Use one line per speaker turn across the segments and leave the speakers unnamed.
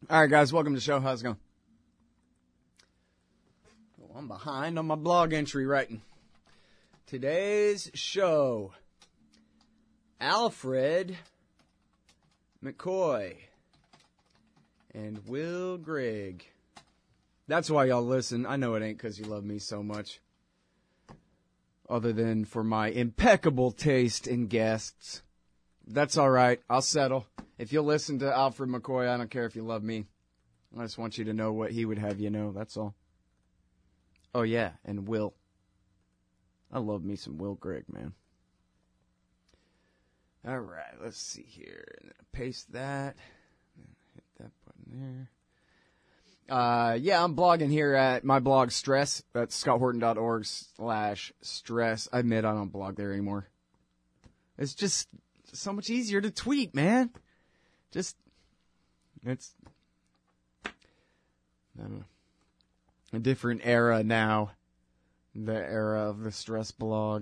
All right, guys, welcome to the show. How's it going? Oh, I'm behind on my blog entry writing. Today's show, Alfred McCoy and Will Grigg. That's why y'all listen. I know it ain't because you love me so much. Other than for my impeccable taste in guests. That's all right. I'll settle. If you'll listen to Alfred McCoy, I don't care if you love me. I just want you to know what he would have you know. That's all. Oh, yeah, and Will. I love me some Will Grigg, man. All right, let's see here. Paste that. Hit that button there. Yeah, I'm blogging here at my blog Stress. That's scotthorton.org/stress. I admit I don't blog there anymore. It's just so much easier to tweet, man. It's, I don't know, a different era now. The era of the Stress blog.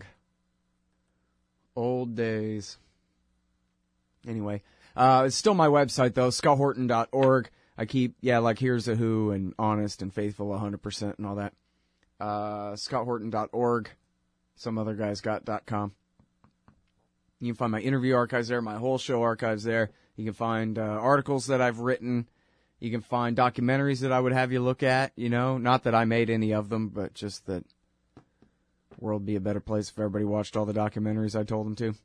Old days. Anyway, it's still my website, though, scotthorton.org. I keep, like Here's a Who and Honest and Faithful 100% and all that. scotthorton.org. Some other guys got.com. You can find my interview archives there, my whole show archives there. You can find articles that I've written. You can find documentaries that I would have you look at, you know. Not that I made any of them, but just that the world would be a better place if everybody watched all the documentaries I told them to.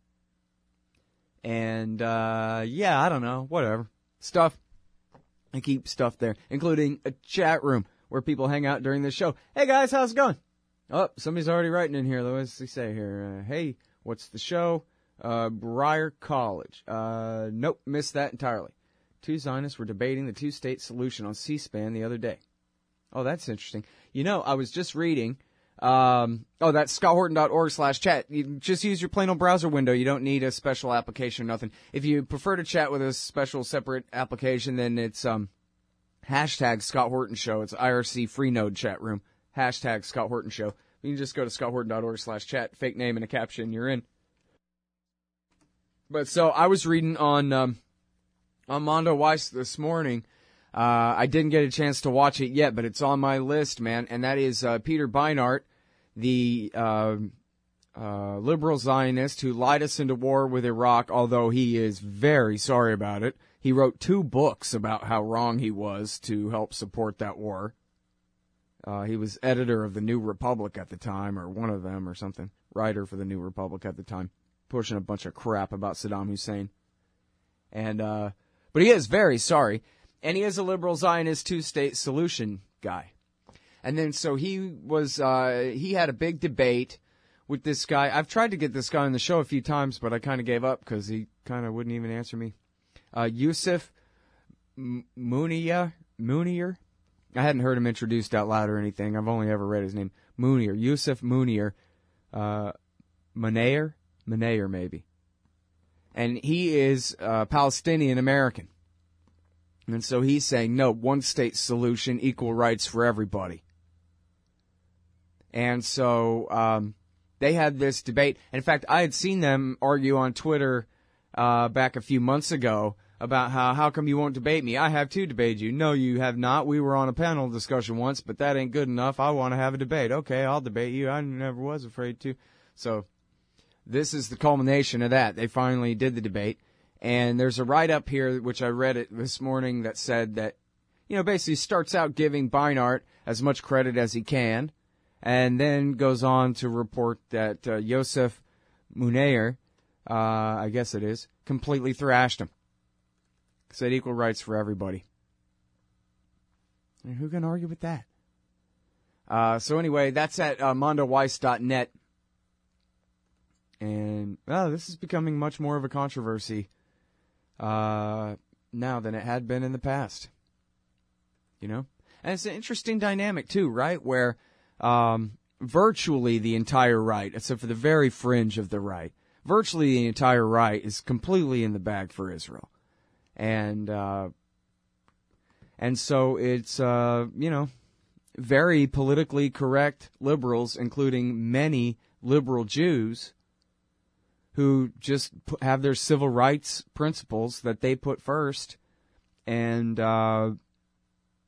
And, I don't know, whatever. Stuff. I keep stuff there, including a chat room where people hang out during the show. Hey, guys, how's it going? Oh, somebody's already writing in here. What does he say here? Hey, what's the show? Briar College. Nope, missed that entirely. Two Zionists were debating the two-state solution on C-SPAN the other day. Oh, that's interesting. You know, I was just reading, that's scotthorton.org/chat. You just use your plain old browser window. You don't need a special application or nothing. If you prefer to chat with a special separate application, then it's, hashtag Scott Horton Show. It's IRC free node chat room. Hashtag Scott Horton Show. You can just go to scotthorton.org/chat, fake name and a caption, you're in. But so I was reading on Mondo Weiss this morning. I didn't get a chance to watch it yet, but it's on my list, man. And that is Peter Beinart, the liberal Zionist who lied us into war with Iraq, although he is very sorry about it. He wrote 2 books about how wrong he was to help support that war. He was editor of the New Republic at the time, or one of them or something. Writer for the New Republic at the time. Pushing a bunch of crap about Saddam Hussein. And, but he is very sorry. And he is a liberal Zionist two-state solution guy. And then, so he was, he had a big debate with this guy. I've tried to get this guy on the show a few times, but I kind of gave up because he kind of wouldn't even answer me. Yusuf Munir. I hadn't heard him introduced out loud or anything. I've only ever read his name. Munir. Yusuf Munir. Munir, maybe. And he is Palestinian American. And so he's saying, no, one-state solution, equal rights for everybody. And so they had this debate. In fact, I had seen them argue on Twitter back a few months ago about how come you won't debate me? I have too debated you. No, you have not. We were on a panel discussion once, but that ain't good enough. I want to have a debate. Okay, I'll debate you. I never was afraid to. So this is the culmination of that. They finally did the debate. And there's a write-up here, which I read it this morning, that said that, basically starts out giving Beinart as much credit as he can, and then goes on to report that Yosef Munir, I guess it is, completely thrashed him. Said equal rights for everybody. And who can argue with that? So anyway, that's at mondoweiss.net. And, this is becoming much more of a controversy now than it had been in the past. And it's an interesting dynamic, too, right? Where virtually the entire right, except for the very fringe of the right, virtually the entire right is completely in the bag for Israel. And so it's, very politically correct liberals, including many liberal Jews, who just have their civil rights principles that they put first, and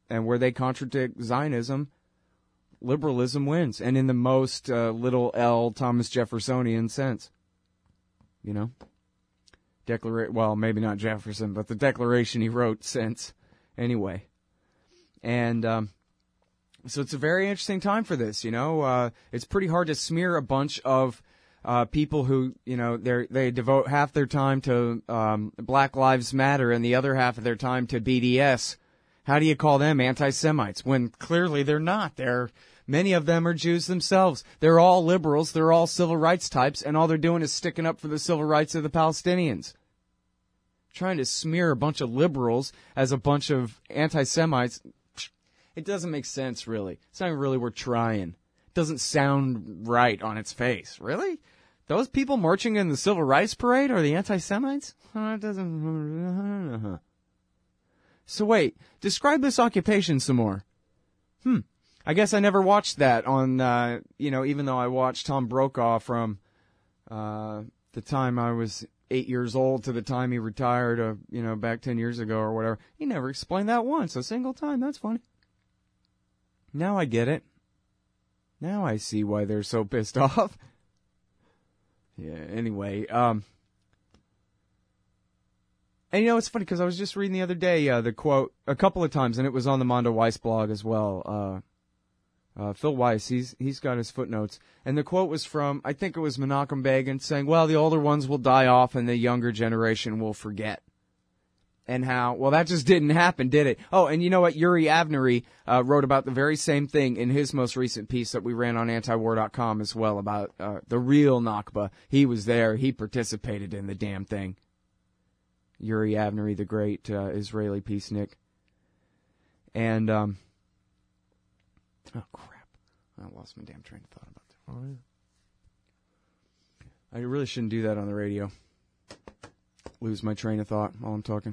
and where they contradict Zionism, liberalism wins, and in the most little L Thomas Jeffersonian sense. You know? Well, maybe not Jefferson, but the Declaration he wrote sense. Anyway. And so it's a very interesting time for this, you know? It's pretty hard to smear a bunch of people who, you know, they devote half their time to Black Lives Matter and the other half of their time to BDS. How do you call them anti-Semites when clearly they're not? Many of them are Jews themselves. They're all liberals. They're all civil rights types, and all they're doing is sticking up for the civil rights of the Palestinians. Trying to smear a bunch of liberals as a bunch of anti-Semites, it doesn't make sense, really. It's not even really worth trying. It doesn't sound right on its face. Really? Those people marching in the Civil Rights Parade are the anti-Semites? It doesn't... So wait, describe this occupation some more. I guess I never watched that on, even though I watched Tom Brokaw from the time I was 8 years old to the time he retired, back 10 years ago or whatever. He never explained that once, a single time. That's funny. Now I get it. Now I see why they're so pissed off. Yeah, anyway, and it's funny because I was just reading the other day the quote a couple of times, and it was on the Mondo Weiss blog as well. Phil Weiss, he's got his footnotes, and the quote was from, I think it was Menachem Begin, saying, well, the older ones will die off and the younger generation will forget. And how, well, that just didn't happen, did it? Oh, and you know what? Yuri Avnery wrote about the very same thing in his most recent piece that we ran on antiwar.com as well about the real Nakba. He was there. He participated in the damn thing. Yuri Avnery, the great Israeli peacenik. And, oh, crap. I lost my damn train of thought about that. Oh, yeah. I really shouldn't do that on the radio. Lose my train of thought while I'm talking.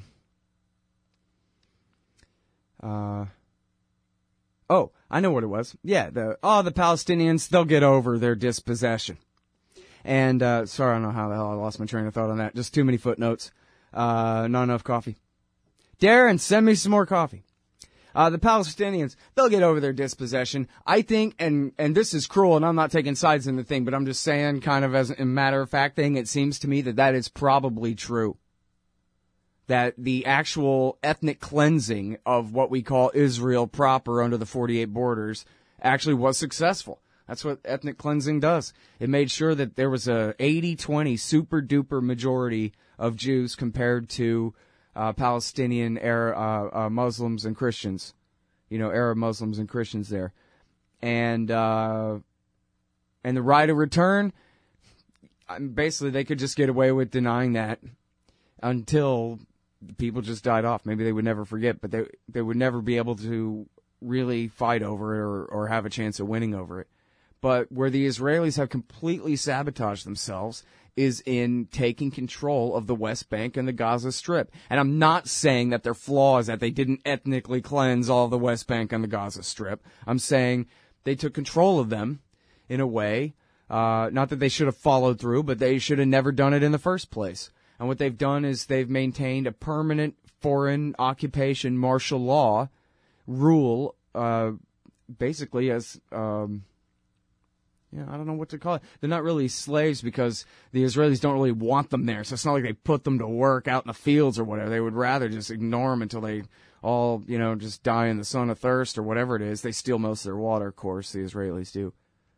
Oh, I know what it was. Yeah, the Palestinians, they'll get over their dispossession. And, sorry, I don't know how the hell I lost my train of thought on that. Just too many footnotes. Not enough coffee. Darren, send me some more coffee. The Palestinians, they'll get over their dispossession. I think, and this is cruel, and I'm not taking sides in the thing, but I'm just saying kind of as a matter-of-fact thing, it seems to me that is probably true. That the actual ethnic cleansing of what we call Israel proper under the 48 borders actually was successful. That's what ethnic cleansing does. It made sure that there was a 80-20 super-duper majority of Jews compared to Palestinian Muslims and Christians. Arab Muslims and Christians there. And the right of return, basically they could just get away with denying that until people just died off. Maybe they would never forget, but they would never be able to really fight over it or have a chance of winning over it. But where the Israelis have completely sabotaged themselves is in taking control of the West Bank and the Gaza Strip. And I'm not saying that their flaw is that they didn't ethnically cleanse all of the West Bank and the Gaza Strip. I'm saying they took control of them in a way, not that they should have followed through, but they should have never done it in the first place. And what they've done is they've maintained a permanent foreign occupation martial law rule, basically as, I don't know what to call it. They're not really slaves because the Israelis don't really want them there. So it's not like they put them to work out in the fields or whatever. They would rather just ignore them until they all, just die in the sun of thirst or whatever it is. They steal most of their water, of course, the Israelis do.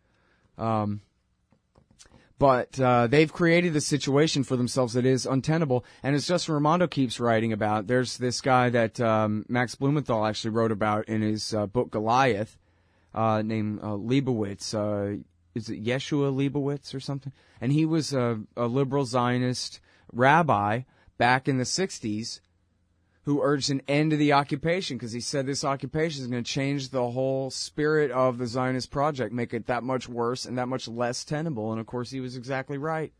But they've created a situation for themselves that is untenable. And as Justin Raimondo keeps writing about, there's this guy that Max Blumenthal actually wrote about in his book Goliath, named Leibowitz. Is it Yeshua Leibowitz or something? And he was a liberal Zionist rabbi back in the 60s who urged an end to the occupation because he said this occupation is going to change the whole spirit of the Zionist project, make it that much worse and that much less tenable. And, of course, he was exactly right.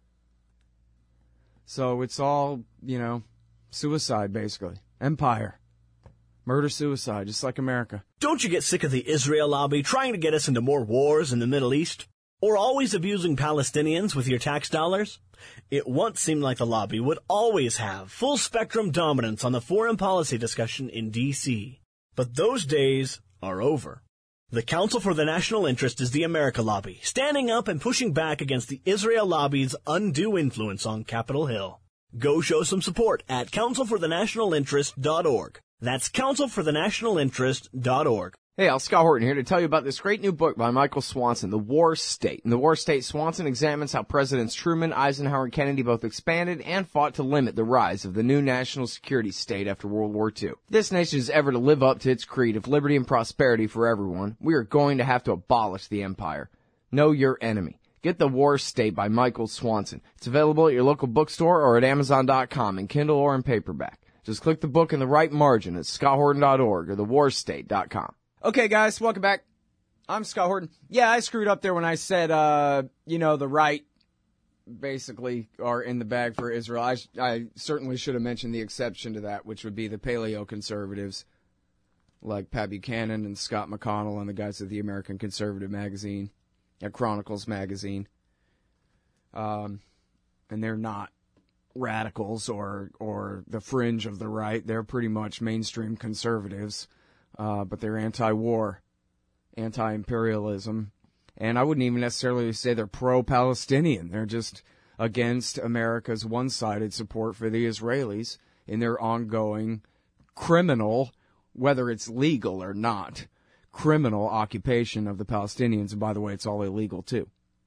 So it's all, suicide, basically. Empire. Murder-suicide, just like America.
Don't you get sick of the Israel lobby trying to get us into more wars in the Middle East? Or always abusing Palestinians with your tax dollars? It once seemed like the lobby would always have full-spectrum dominance on the foreign policy discussion in D.C. But those days are over. The Council for the National Interest is the America Lobby, standing up and pushing back against the Israel Lobby's undue influence on Capitol Hill. Go show some support at councilforthenationalinterest.org. That's councilforthenationalinterest.org.
Hey, Al Scott Horton here to tell you about this great new book by Michael Swanson, The War State. In The War State, Swanson examines how Presidents Truman, Eisenhower, and Kennedy both expanded and fought to limit the rise of the new national security state after World War II. If this nation is ever to live up to its creed of liberty and prosperity for everyone, we are going to have to abolish the empire. Know your enemy. Get The War State by Michael Swanson. It's available at your local bookstore or at Amazon.com in Kindle or in paperback. Just click the book in the right margin at scotthorton.org or thewarstate.com. Okay, guys, welcome back. I'm Scott Horton. Yeah, I screwed up there when I said, the right basically are in the bag for Israel. I certainly should have mentioned the exception to that, which would be the paleo-conservatives like Pat Buchanan and Scott McConnell and the guys at the American Conservative Magazine, Chronicles Magazine. And they're not radicals or the fringe of the right. They're pretty much mainstream conservatives. But they're anti-war, anti-imperialism, and I wouldn't even necessarily say they're pro-Palestinian. They're just against America's one-sided support for the Israelis in their ongoing criminal, whether it's legal or not, criminal occupation of the Palestinians. And by the way, it's all illegal too.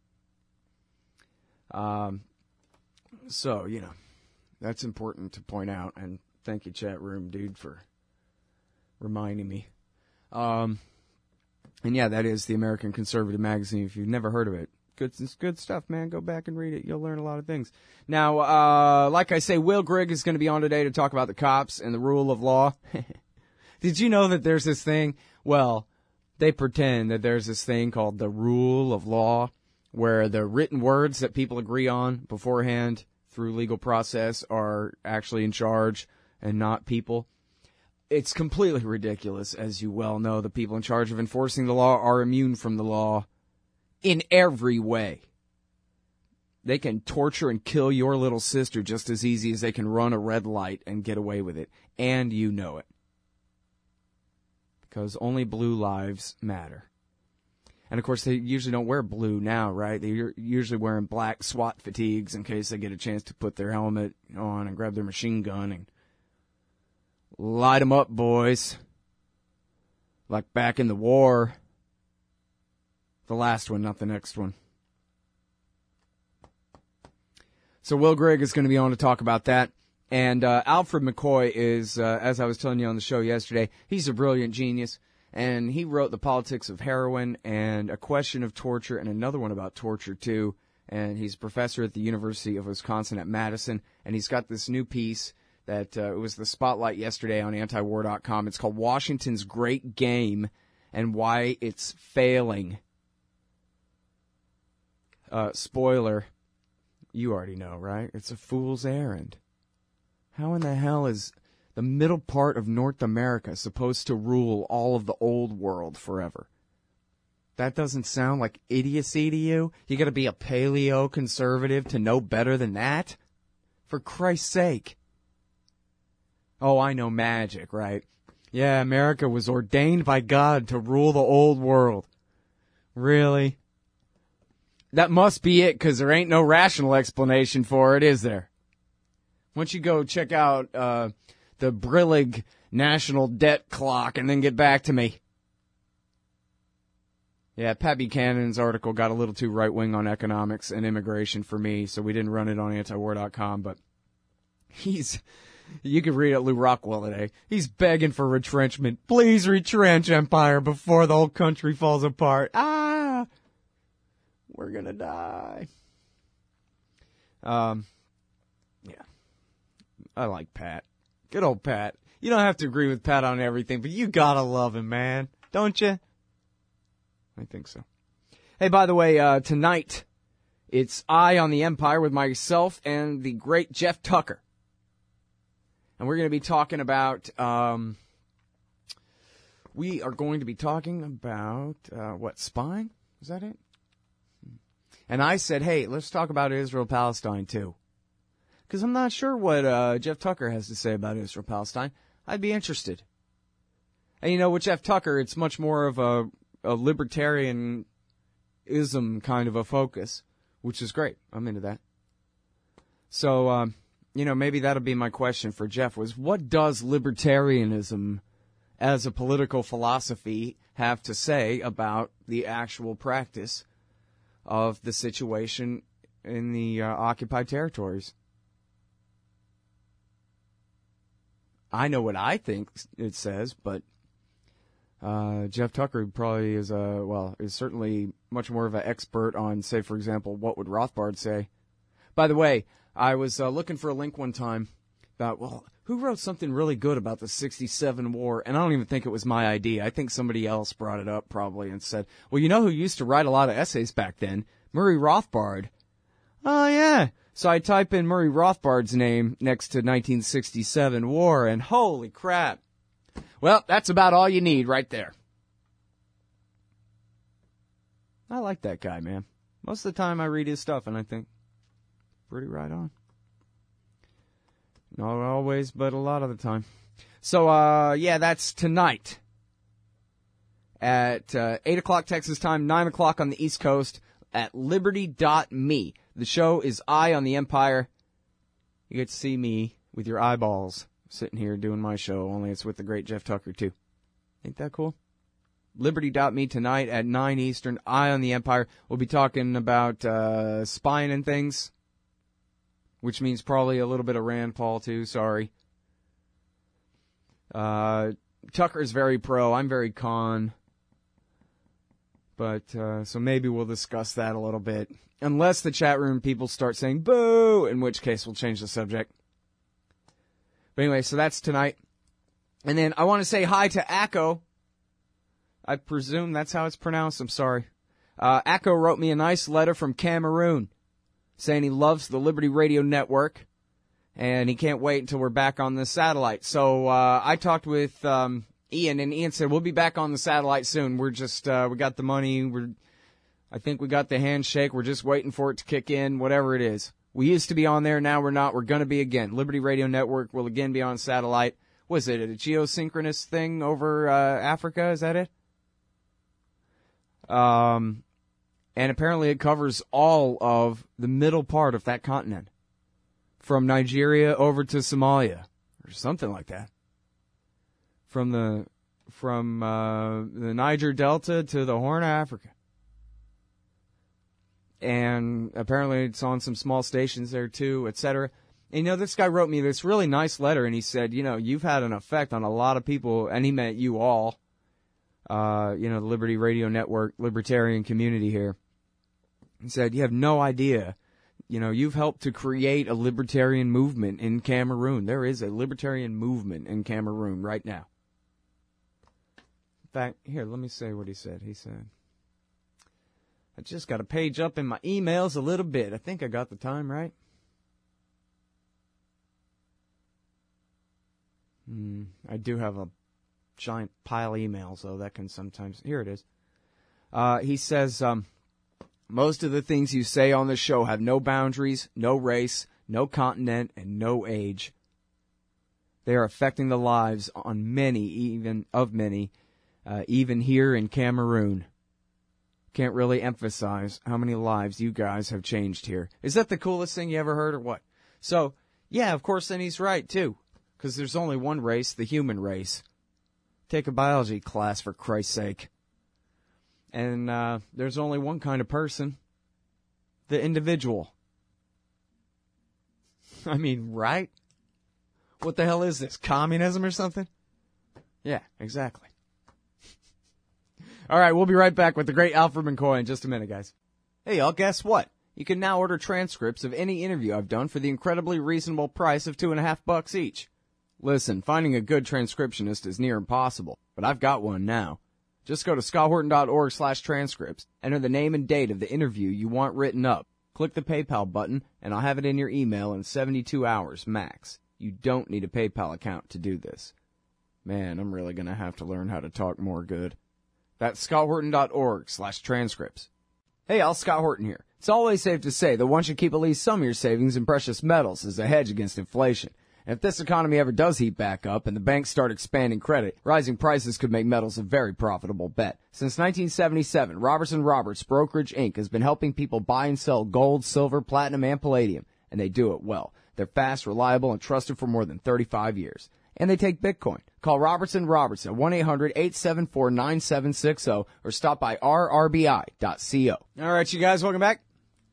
So, that's important to point out, and thank you, chat room, dude, for reminding me. And yeah, that is the American Conservative Magazine. If you've never heard of it, it's good stuff, man. Go back and read it. You'll learn a lot of things. Now, like I say, Will Grigg is going to be on today to talk about the cops and the rule of law. Did you know that there's this thing? Well, they pretend that there's this thing called the rule of law, where the written words that people agree on beforehand through legal process are actually in charge and not people. It's completely ridiculous, as you well know. The people in charge of enforcing the law are immune from the law in every way. They can torture and kill your little sister just as easy as they can run a red light and get away with it. And you know it. Because only blue lives matter. And of course, they usually don't wear blue now, right? They're usually wearing black SWAT fatigues in case they get a chance to put their helmet on and grab their machine gun and light 'em up, boys. Like back in the war. The last one, not the next one. So Will Grigg is going to be on to talk about that. And Alfred McCoy is, as I was telling you on the show yesterday, he's a brilliant genius. And he wrote The Politics of Heroin and A Question of Torture and another one about torture, too. And he's a professor at the University of Wisconsin at Madison. And he's got this new piece that it was the spotlight yesterday on antiwar.com. It's called Washington's Great Game and Why It's Failing. Spoiler, you already know, right? It's a fool's errand. How in the hell is the middle part of North America supposed to rule all of the old world forever? That doesn't sound like idiocy to you? You gotta be a paleo-conservative to know better than that? For Christ's sake. Oh, I know magic, right? Yeah, America was ordained by God to rule the old world. Really? That must be it, because there ain't no rational explanation for it, is there? Why don't you go check out the Brillig National Debt Clock and then get back to me. Yeah, Pat Buchanan's article got a little too right-wing on economics and immigration for me, so we didn't run it on antiwar.com, but you can read it at Lou Rockwell today. He's begging for retrenchment. Please retrench, Empire, before the whole country falls apart. We're gonna die. Yeah. I like Pat. Good old Pat. You don't have to agree with Pat on everything, but you gotta love him, man. Don't you? I think so. Hey, by the way, tonight, it's Eye on the Empire with myself and the great Jeff Tucker. And we're going to be talking about, spying? Is that it? And I said, hey, let's talk about Israel-Palestine, too. Because I'm not sure what Jeff Tucker has to say about Israel-Palestine. I'd be interested. And with Jeff Tucker, it's much more of a libertarianism kind of a focus, which is great. I'm into that. So, maybe that'll be my question for Jeff was, what does libertarianism as a political philosophy have to say about the actual practice of the situation in the occupied territories? I know what I think it says, but Jeff Tucker probably is certainly much more of an expert on, say, for example, what would Rothbard say. By the way, I was looking for a link one time about, who wrote something really good about the 67 war? And I don't even think it was my idea. I think somebody else brought it up probably and said, well, you know who used to write a lot of essays back then? Murray Rothbard. Oh, yeah. So I type in Murray Rothbard's name next to 1967 war, and holy crap. Well, that's about all you need right there. I like that guy, man. Most of the time I read his stuff and I think, pretty right on. Not always, but a lot of the time. So, that's tonight at 8 o'clock Texas time, 9 o'clock on the East Coast at liberty.me. The show is Eye on the Empire. You get to see me with your eyeballs sitting here doing my show, only it's with the great Jeff Tucker, too. Ain't that cool? Liberty.me tonight at 9 Eastern, Eye on the Empire. We'll be talking about spying and things, which means probably a little bit of Rand Paul, too. Sorry. Tucker's very pro. I'm very con. But, so maybe we'll discuss that a little bit. Unless the chat room people start saying boo, in which case we'll change the subject. But anyway, so that's tonight. And then I want to say hi to Akko. I presume that's how it's pronounced. I'm sorry. Akko wrote me a nice letter from Cameroon saying he loves the Liberty Radio Network and he can't wait until we're back on the satellite. So I talked with Ian, and Ian said we'll be back on the satellite soon. We're just we got the money. I think we got the handshake. We're just waiting for it to kick in, whatever it is. We used to be on there. Now we're not. We're going to be again. Liberty Radio Network will again be on satellite. Was it a geosynchronous thing over Africa? Is that it? And apparently it covers all of the middle part of that continent. From Nigeria over to Somalia. Or something like that. From the Niger Delta to the Horn of Africa. And apparently it's on some small stations there too, etc. And this guy wrote me this really nice letter, and he said, you've had an effect on a lot of people, and he meant you all, the Liberty Radio Network, libertarian community here. He said, you have no idea, you've helped to create a libertarian movement in Cameroon. There is a libertarian movement in Cameroon right now. In fact, here, let me say what he said. He said, I just got a page up in my emails a little bit. I think I got the time right. I do have a giant pile of emails, though. That can sometimes... Here it is. He says, most of the things you say on the show have no boundaries, no race, no continent, and no age. They are affecting the lives on many, even here in Cameroon. Can't really emphasize how many lives you guys have changed here. Is that the coolest thing you ever heard or what? So, yeah, of course, then he's right, too. Because there's only one race, the human race. Take a biology class, for Christ's sake. And there's only one kind of person. The individual. I mean, right? What the hell is this? Communism or something? Yeah, exactly. All right, we'll be right back with the great Alfred McCoy in just a minute, guys. Hey, y'all, guess what? You can now order transcripts of any interview I've done for the incredibly reasonable price of $2.50 each. Listen, finding a good transcriptionist is near impossible, but I've got one now. Just go to scotthorton.org/transcripts, enter the name and date of the interview you want written up, click the PayPal button, and I'll have it in your email in 72 hours max. You don't need a PayPal account to do this. Man, I'm really going to have to learn how to talk more good. That's scotthorton.org/transcripts. Hey, all, Scott Horton here. It's always safe to say that one should keep at least some of your savings in precious metals as a hedge against inflation. And if this economy ever does heat back up and the banks start expanding credit, rising prices could make metals a very profitable bet. Since 1977, Robertson Roberts Brokerage Inc. has been helping people buy and sell gold, silver, platinum, and palladium, and they do it well. They're fast, reliable, and trusted for more than 35 years. And they take Bitcoin. Call Robertson Roberts at 1-800-874-9760 or stop by rrbi.co. All right, you guys, welcome back.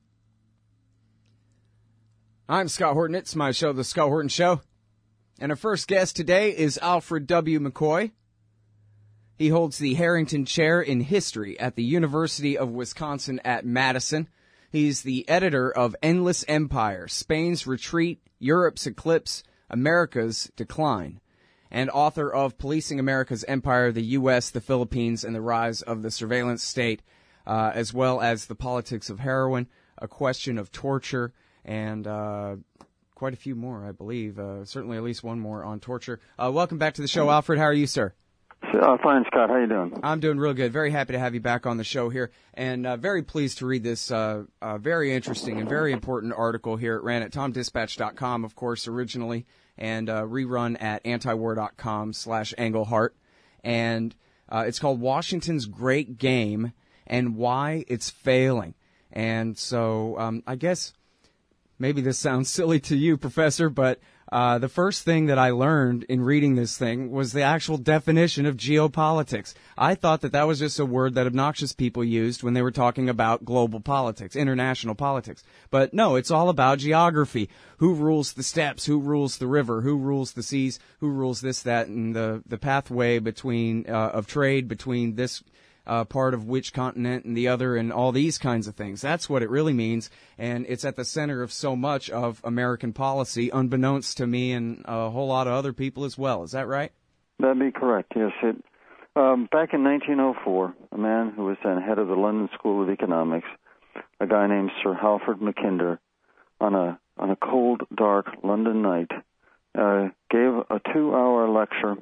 I'm Scott Horton. It's my show, The Scott Horton Show. And our first guest today is Alfred W. McCoy. He holds the Harrington Chair in History at the University of Wisconsin at Madison. He's the editor of Endless Empire, Spain's Retreat, Europe's Eclipse, America's Decline, and author of Policing America's Empire, the U.S., the Philippines, and the Rise of the Surveillance State, as well as The Politics of Heroin, A Question of Torture, and quite a few more, I believe. Certainly at least one more on torture. Welcome back to the show, Alfred. How are you, sir?
Fine, Scott. How you doing?
I'm doing real good. Very happy to have you back on the show here, and very pleased to read this very interesting and very important article here. It ran at TomDispatch.com, of course, originally, and rerun at antiwar.com/Engelhart. And it's called Washington's Great Game and Why It's Failing. And so I guess maybe this sounds silly to you, Professor, but the first thing that I learned in reading this thing was the actual definition of geopolitics. I thought that was just a word that obnoxious people used when they were talking about global politics, international politics. But no, it's all about geography. Who rules the steppes? Who rules the river? Who rules the seas? Who rules this, that, and the pathway between of trade between this part of which continent and the other, and all these kinds of things. That's what it really means, and it's at the center of so much of American policy, unbeknownst to me and a whole lot of other people as well. Is that right?
That'd be correct, yes. Back in 1904, a man who was then head of the London School of Economics, a guy named Sir Halford Mackinder, on a cold, dark London night, gave a 2-hour lecture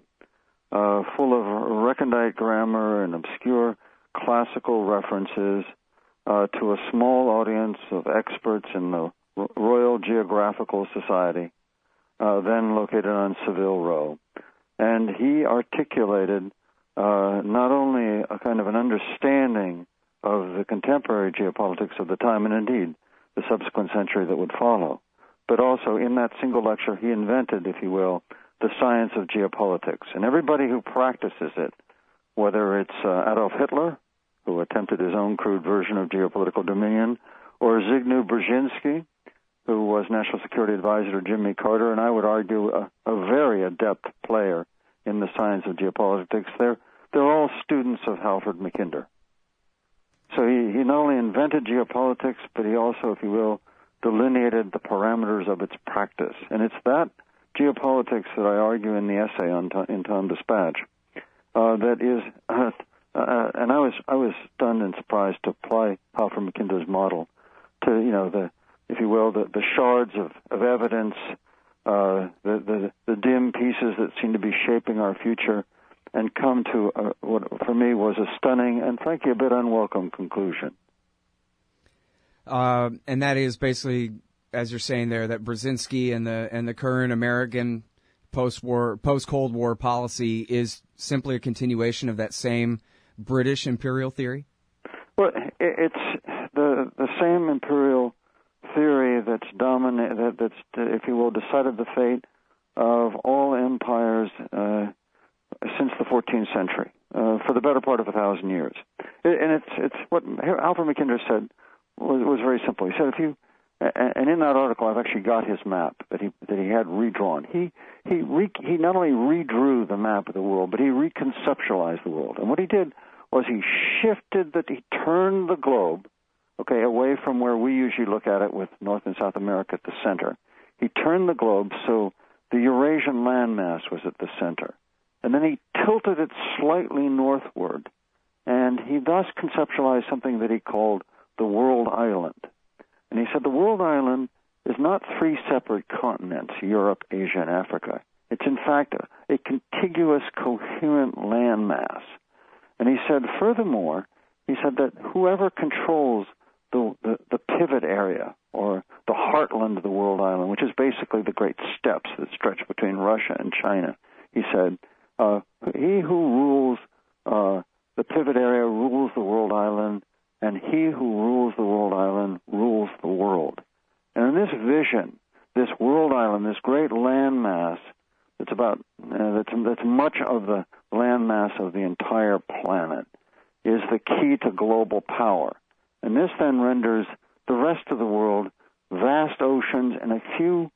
full of recondite grammar and obscure classical references to a small audience of experts in the Royal Geographical Society, then located on Savile Row. And he articulated not only a kind of an understanding of the contemporary geopolitics of the time, and indeed the subsequent century that would follow, but also in that single lecture he invented, if you will, the science of geopolitics. And everybody who practices it, whether it's Adolf Hitler, who attempted his own crude version of geopolitical dominion, or Zygmunt Brzezinski, who was National Security Advisor to Jimmy Carter, and I would argue a very adept player in the science of geopolitics, they're all students of Halford Mackinder. So he not only invented geopolitics, but he also, if you will, delineated the parameters of its practice. And it's that geopolitics that I argue in the essay in Tom Dispatch that is, and I was stunned and surprised to apply Halford Mackinder's model to, the shards of evidence, the dim pieces that seem to be shaping our future, and come to what for me was a stunning and frankly a bit unwelcome conclusion.
And that is basically, as you're saying there, that Brzezinski and the current American post-Cold War policy is simply a continuation of that same British imperial theory?
Well, it's the same imperial theory that's if you will, decided the fate of all empires since the 14th century, for the better part of 1,000 years. And it's what Alfred Mackinder said was very simple. He said, and in that article, I've actually got his map that he had redrawn. He not only redrew the map of the world, but he reconceptualized the world. And what he did was he turned the globe, away from where we usually look at it with North and South America at the center. He turned the globe so the Eurasian landmass was at the center. And then he tilted it slightly northward, and he thus conceptualized something that he called the world island. And he said the world island is not 3 separate continents, Europe, Asia, and Africa. It's in fact a contiguous, coherent landmass. And he said, furthermore, that whoever controls the pivot area, or the heartland of the world island, which is basically the great steppes that stretch between Russia and China. He said, he who rules the pivot area rules the world island, and he who rules the world island rules the world. And in this vision, this world island, this great landmass, that's about that's much of the landmass of the entire planet, is the key to global power. And this then renders the rest of the world vast oceans and a few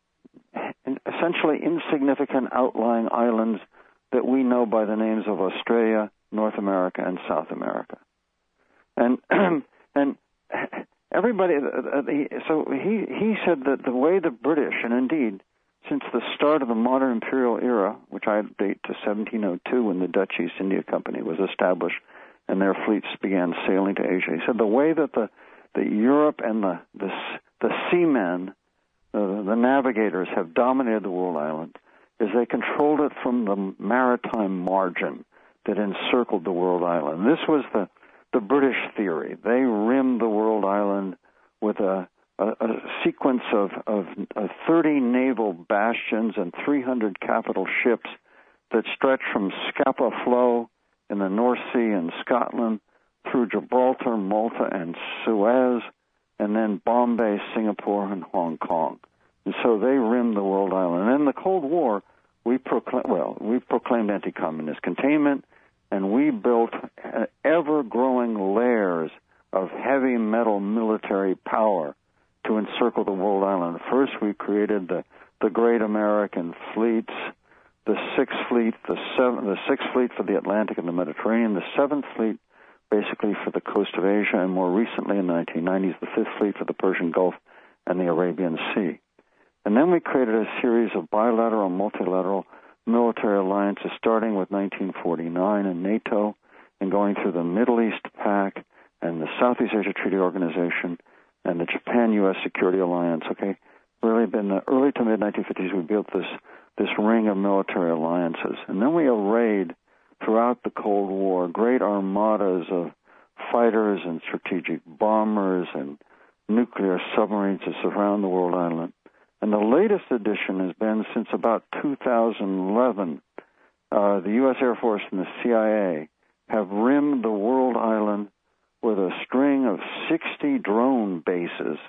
essentially insignificant outlying islands that we know by the names of Australia, North America, and South America. And and everybody, so he said that the way the British, and indeed since the start of the modern imperial era, which I date to 1702 when the Dutch East India Company was established and their fleets began sailing to Asia, he said the way that the Europe and the seamen, the navigators, have dominated the world island is they controlled it from the maritime margin that encircled the world island. This was the British theory. They rimmed the world island with a sequence of 30 naval bastions and 300 capital ships that stretched from Scapa Flow in the North Sea in Scotland through Gibraltar, Malta, and Suez, and then Bombay, Singapore, and Hong Kong. And so they rimmed the world island. And in the Cold War, we proclaimed anti-communist containment, and we built ever-growing layers of heavy metal military power to encircle the world island. First, we created the great American fleets, the Sixth Fleet, the Sixth Fleet for the Atlantic and the Mediterranean, the Seventh Fleet basically for the coast of Asia, and more recently in the 1990s, the Fifth Fleet for the Persian Gulf and the Arabian Sea. And then we created a series of bilateral and multilateral military alliances, starting with 1949 and NATO, and going through the Middle East PAC and the Southeast Asia Treaty Organization and the Japan-U.S. Security Alliance. Okay, really, in the early to mid-1950s, we built this ring of military alliances, and then we arrayed throughout the Cold War great armadas of fighters and strategic bombers and nuclear submarines to surround the world island. And the latest addition has been since about 2011. The U.S. Air Force and the CIA have rimmed the world island with a string of 60 drone bases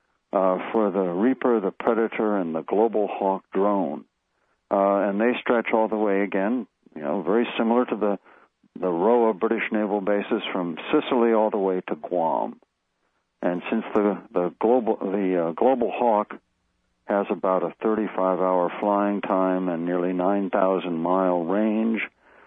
for the Reaper, the Predator, and the Global Hawk drone. And they stretch all the way, again, very similar to the row of British naval bases from Sicily all the way to Guam. And since the Global Hawk has about a 35-hour flying time and nearly 9,000-mile range,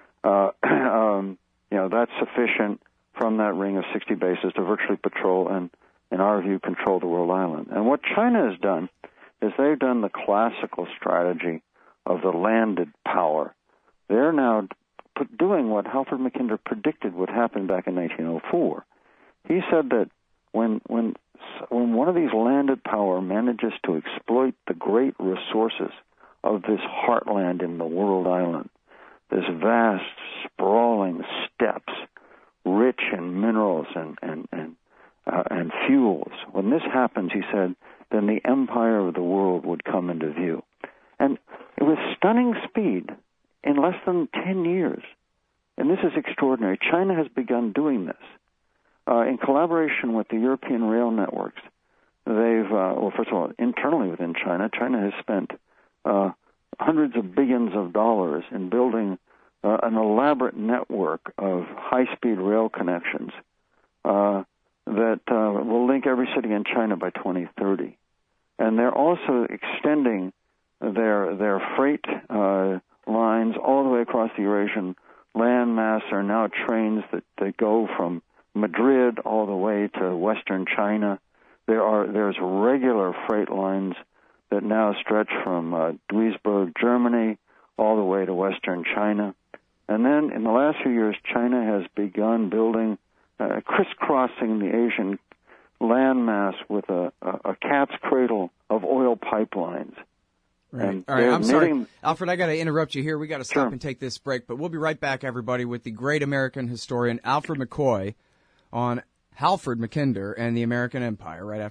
that's sufficient from that ring of 60 bases to virtually patrol and, in our view, control the world island. And what China has done is they've done the classical strategy of the landed power. They're now doing what Halford Mackinder predicted would happen back in 1904. He said that when one of these landed power manages to exploit the great resources of this heartland in the world island, this vast, sprawling steppes, rich in minerals and fuels, when this happens, he said, then the empire of the world would come into view. And with stunning speed, in less than 10 years, and this is extraordinary, China has begun doing this. In collaboration with the European rail networks, they've, first of all, internally within China has spent hundreds of billions of dollars in building an elaborate network of high-speed rail connections that will link every city in China by 2030. And they're also extending their freight lines all the way across the Eurasian landmass. Are now trains that go from Madrid all the way to western China. There's regular freight lines that now stretch from Duisburg, Germany, all the way to western China. And then in the last few years, China has begun building, crisscrossing the Asian landmass with a cat's cradle of oil pipelines.
Right. All right, I'm sorry. Alfred, I got to interrupt you here. We got to stop and take this break, but we'll be right back, everybody, with the great American historian Alfred McCoy on Halford Mackinder and the American Empire right after this.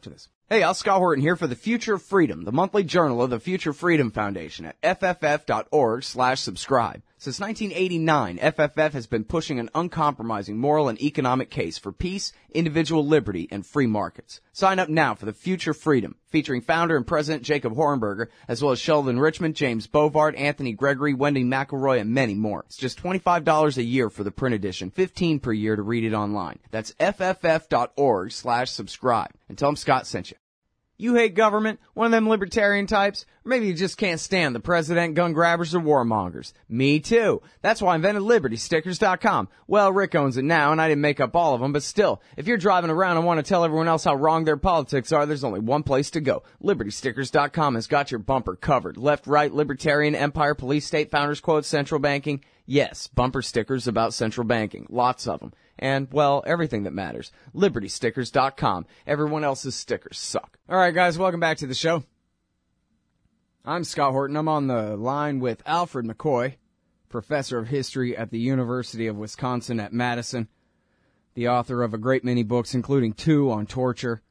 Hey, Al Scott Horton here for The Future of Freedom, the monthly journal of the Future Freedom Foundation at fff.org/subscribe. Since 1989, FFF has been pushing an uncompromising moral and economic case for peace, individual liberty, and free markets. Sign up now for The Future Freedom, featuring founder and president Jacob Hornberger, as well as Sheldon Richmond, James Bovard, Anthony Gregory, Wendy McElroy, and many more. It's just $25 a year for the print edition, $15 per year to read it online. That's fff.org/subscribe. And tell them Scott sent you. You hate government, one of them libertarian types, or maybe you just can't stand the president, gun grabbers, or warmongers. Me too. That's why I invented LibertyStickers.com. Well, Rick owns it now, and I didn't make up all of them, but still, if you're driving around and want to tell everyone else how wrong their politics are, there's only one place to go. LibertyStickers.com has got your bumper covered. Left, right, libertarian, empire, police, state, founders, quotes, central banking. Yes, bumper stickers about central banking. Lots of them. And, well, everything that matters. LibertyStickers.com. Everyone else's stickers suck. All right, guys, welcome back to the show. I'm Scott Horton. I'm on the line with Alfred McCoy, professor of history at the University of Wisconsin at Madison, the author of a great many books, including 2 on torture.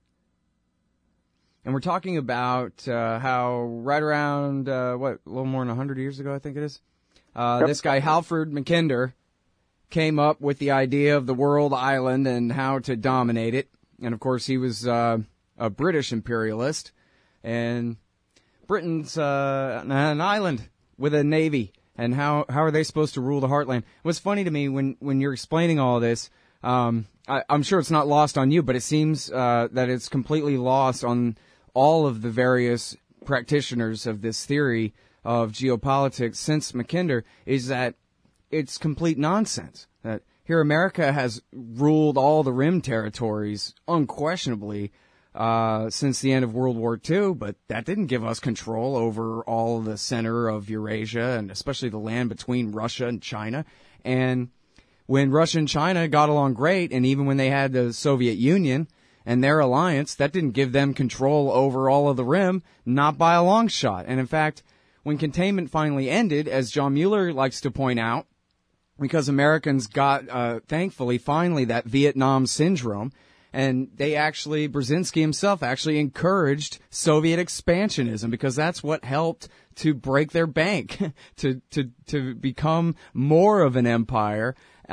And we're talking about how right around, a little more than 100 years ago, I think it is, this guy, Halford Mackinder, came up with the idea of the world island and how to dominate it. And, of course, he was a British imperialist. And Britain's an island with a navy. And how are they supposed to rule the heartland? It was funny to me when you're explaining all this. I'm sure it's not lost on you, but it seems that it's completely lost on all of the various practitioners of this theory of geopolitics since Mackinder, is that it's complete nonsense. That here America has ruled all the rim territories unquestionably since the end of World War II, but that didn't give us control over all the center of Eurasia and especially the land between Russia and China. And when Russia and China got along great, and even when they had the Soviet Union and their alliance, that didn't give them control over all of the rim, not by a long shot. And in fact, when containment finally ended, as John Mueller likes to point out, because Americans got, thankfully, finally, that Vietnam syndrome, and they actually, Brzezinski himself actually encouraged Soviet expansionism, because that's what helped to break their bank, to become more of an empire,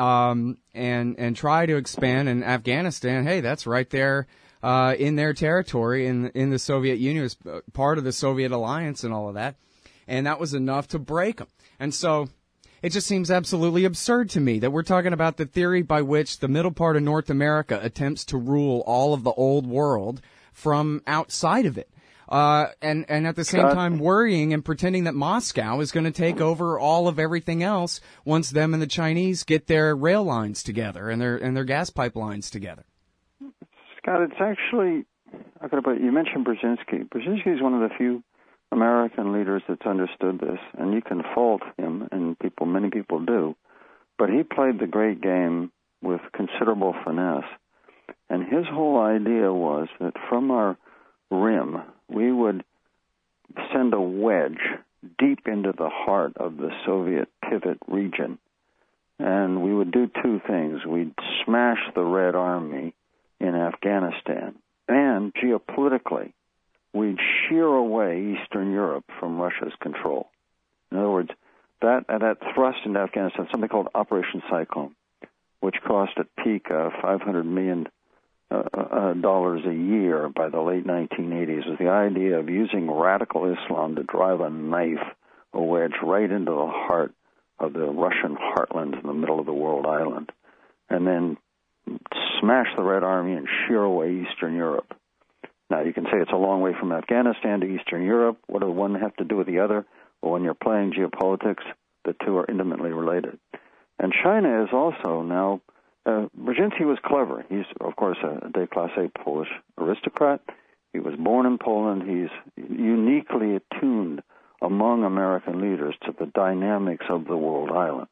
and try to expand. In Afghanistan, hey, that's right there, in their territory, in the Soviet Union, as part of the Soviet alliance and all of that. And that was enough to break them. And so it just seems absolutely absurd to me that we're talking about the theory by which the middle part of North America attempts to rule all of the old world from outside of it. And at the same time worrying and pretending that Moscow is going to take over all of everything else once them and the Chinese get their rail lines together and their gas pipelines together.
Scott, it's actually, you mentioned Brzezinski. Brzezinski is one of the few American leaders that's understood this, and you can fault him, and many people do, but he played the great game with considerable finesse. And his whole idea was that from our rim, we would send a wedge deep into the heart of the Soviet pivot region, and we would do 2 things. We'd smash the Red Army in Afghanistan, and geopolitically, we'd shear away Eastern Europe from Russia's control. In other words, that thrust into Afghanistan, something called Operation Cyclone, which cost at peak $500 million a year by the late 1980s, was the idea of using radical Islam to drive a wedge right into the heart of the Russian heartland in the middle of the world island, and then smash the Red Army and shear away Eastern Europe. Now, you can say it's a long way from Afghanistan to Eastern Europe. What does one have to do with the other? Well, when you're playing geopolitics, the 2 are intimately related. And China is also now, Brzezinski was clever. He's, of course, a déclassé Polish aristocrat. He was born in Poland. He's uniquely attuned among American leaders to the dynamics of the world island.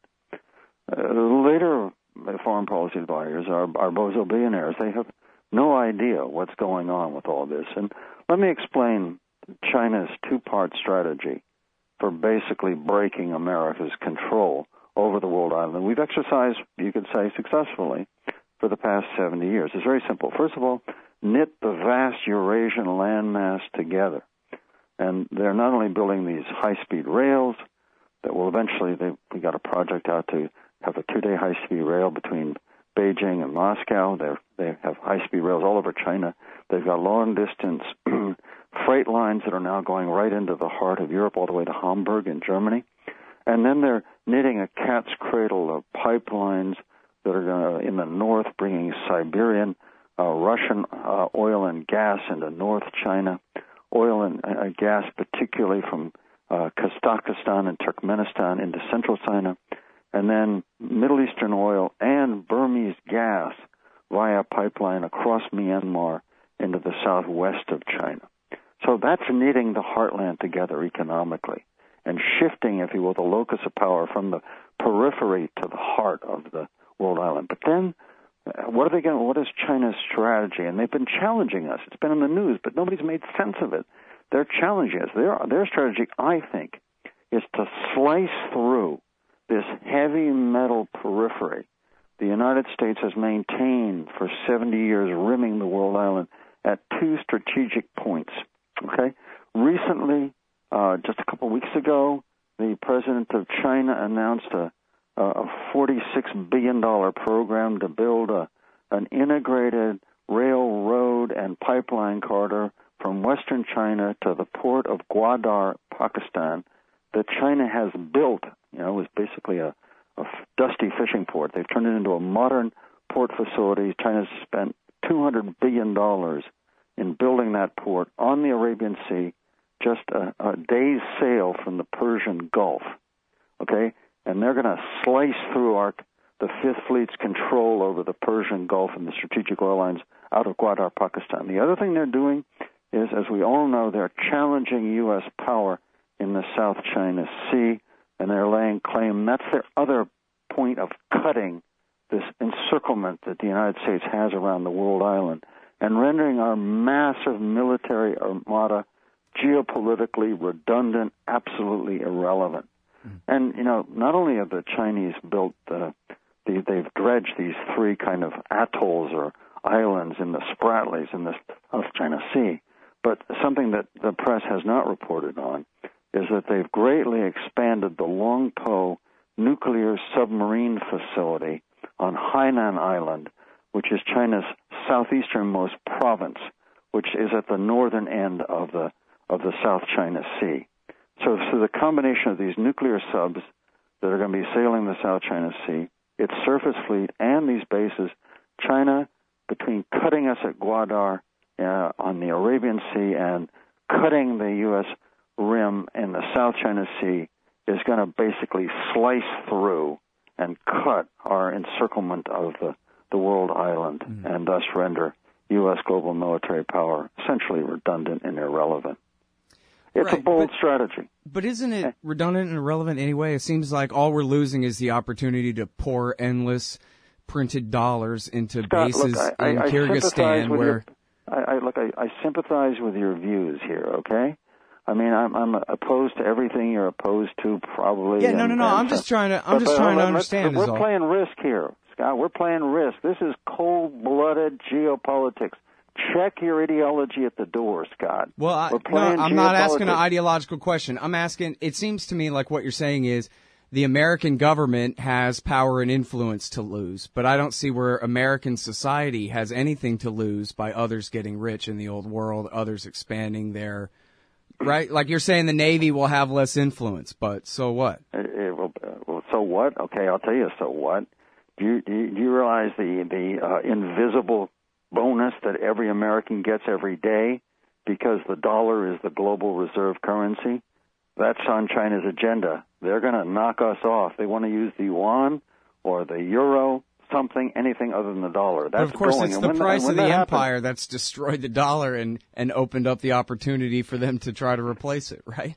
Later foreign policy advisors are bozo billionaires. They have no idea what's going on with all this. And let me explain China's 2-part strategy for basically breaking America's control over the world island. We've exercised, you could say, successfully for the past 70 years. It's very simple. First of all, knit the vast Eurasian landmass together. And they're not only building these high-speed rails that will eventually, we got a project out to have a 2-day high-speed rail between Beijing and Moscow. They have high-speed rails all over China. They've got long-distance freight lines that are now going right into the heart of Europe, all the way to Hamburg in Germany. And then they're knitting a cat's cradle of pipelines that are going to, in the north, bringing Siberian, Russian oil and gas into North China, oil and gas particularly from Kazakhstan and Turkmenistan into Central China, and then Middle Eastern oil and Burmese gas via pipeline across Myanmar into the southwest of China. So that's knitting the heartland together economically and shifting, if you will, the locus of power from the periphery to the heart of the world island. But then, what is China's strategy? And they've been challenging us. It's been in the news, but nobody's made sense of it. They're challenging us. Their strategy, I think, is to slice through this heavy metal periphery the United States has maintained for 70 years, rimming the world island at 2 strategic points. Okay? Recently, just a couple of weeks ago, the president of China announced a $46 billion program to build an integrated railroad and pipeline corridor from western China to the port of Gwadar, Pakistan, that China has built. It was basically a dusty fishing port. They've turned it into a modern port facility. China's spent $200 billion in building that port on the Arabian Sea, just a day's sail from the Persian Gulf. Okay? And they're going to slice through the Fifth Fleet's control over the Persian Gulf and the strategic oil lines out of Gwadar, Pakistan. The other thing they're doing is, as we all know, they're challenging U.S. power in the South China Sea, and they're laying claim. That's their other point of cutting this encirclement that the United States has around the world island and rendering our massive military armada geopolitically redundant, absolutely irrelevant. And, not only have the Chinese built, they've dredged these 3 kind of atolls or islands in the Spratlys in the South China Sea, but something that the press has not reported on is that they've greatly expanded the Longpo nuclear submarine facility on Hainan Island, which is China's southeasternmost province, which is at the northern end of the South China Sea. So the combination of these nuclear subs that are going to be sailing the South China Sea, its surface fleet, and these bases, China, between cutting us at Gwadar on the Arabian Sea and cutting the U.S. rim in the South China Sea, is going to basically slice through and cut our encirclement of the world island and thus render U.S. global military power essentially redundant and irrelevant. It's a bold strategy.
But isn't it redundant and irrelevant anyway? It seems like all we're losing is the opportunity to pour endless printed dollars into bases in Kyrgyzstan where...
I sympathize with your views here, okay? I mean, I'm opposed to everything you're opposed to, probably.
Yeah, no. I'm just trying to understand.
We're playing risk here, Scott. We're playing risk. This is cold-blooded geopolitics. Check your ideology at the door, Scott.
Well, I'm not asking an ideological question. I'm asking, it seems to me like what you're saying is the American government has power and influence to lose, but I don't see where American society has anything to lose by others getting rich in the old world, others expanding their, right? Like you're saying the Navy will have less influence, but so what?
So what? Okay, I'll tell you so what. Do you realize the invisible bonus that every American gets every day because the dollar is the global reserve currency? That's on China's agenda. They're going to knock us off. They want to use the yuan or the euro, anything other than the dollar. That's
but of course, it's the price of the empire that's destroyed the dollar and opened up the opportunity for them to try to replace it, right?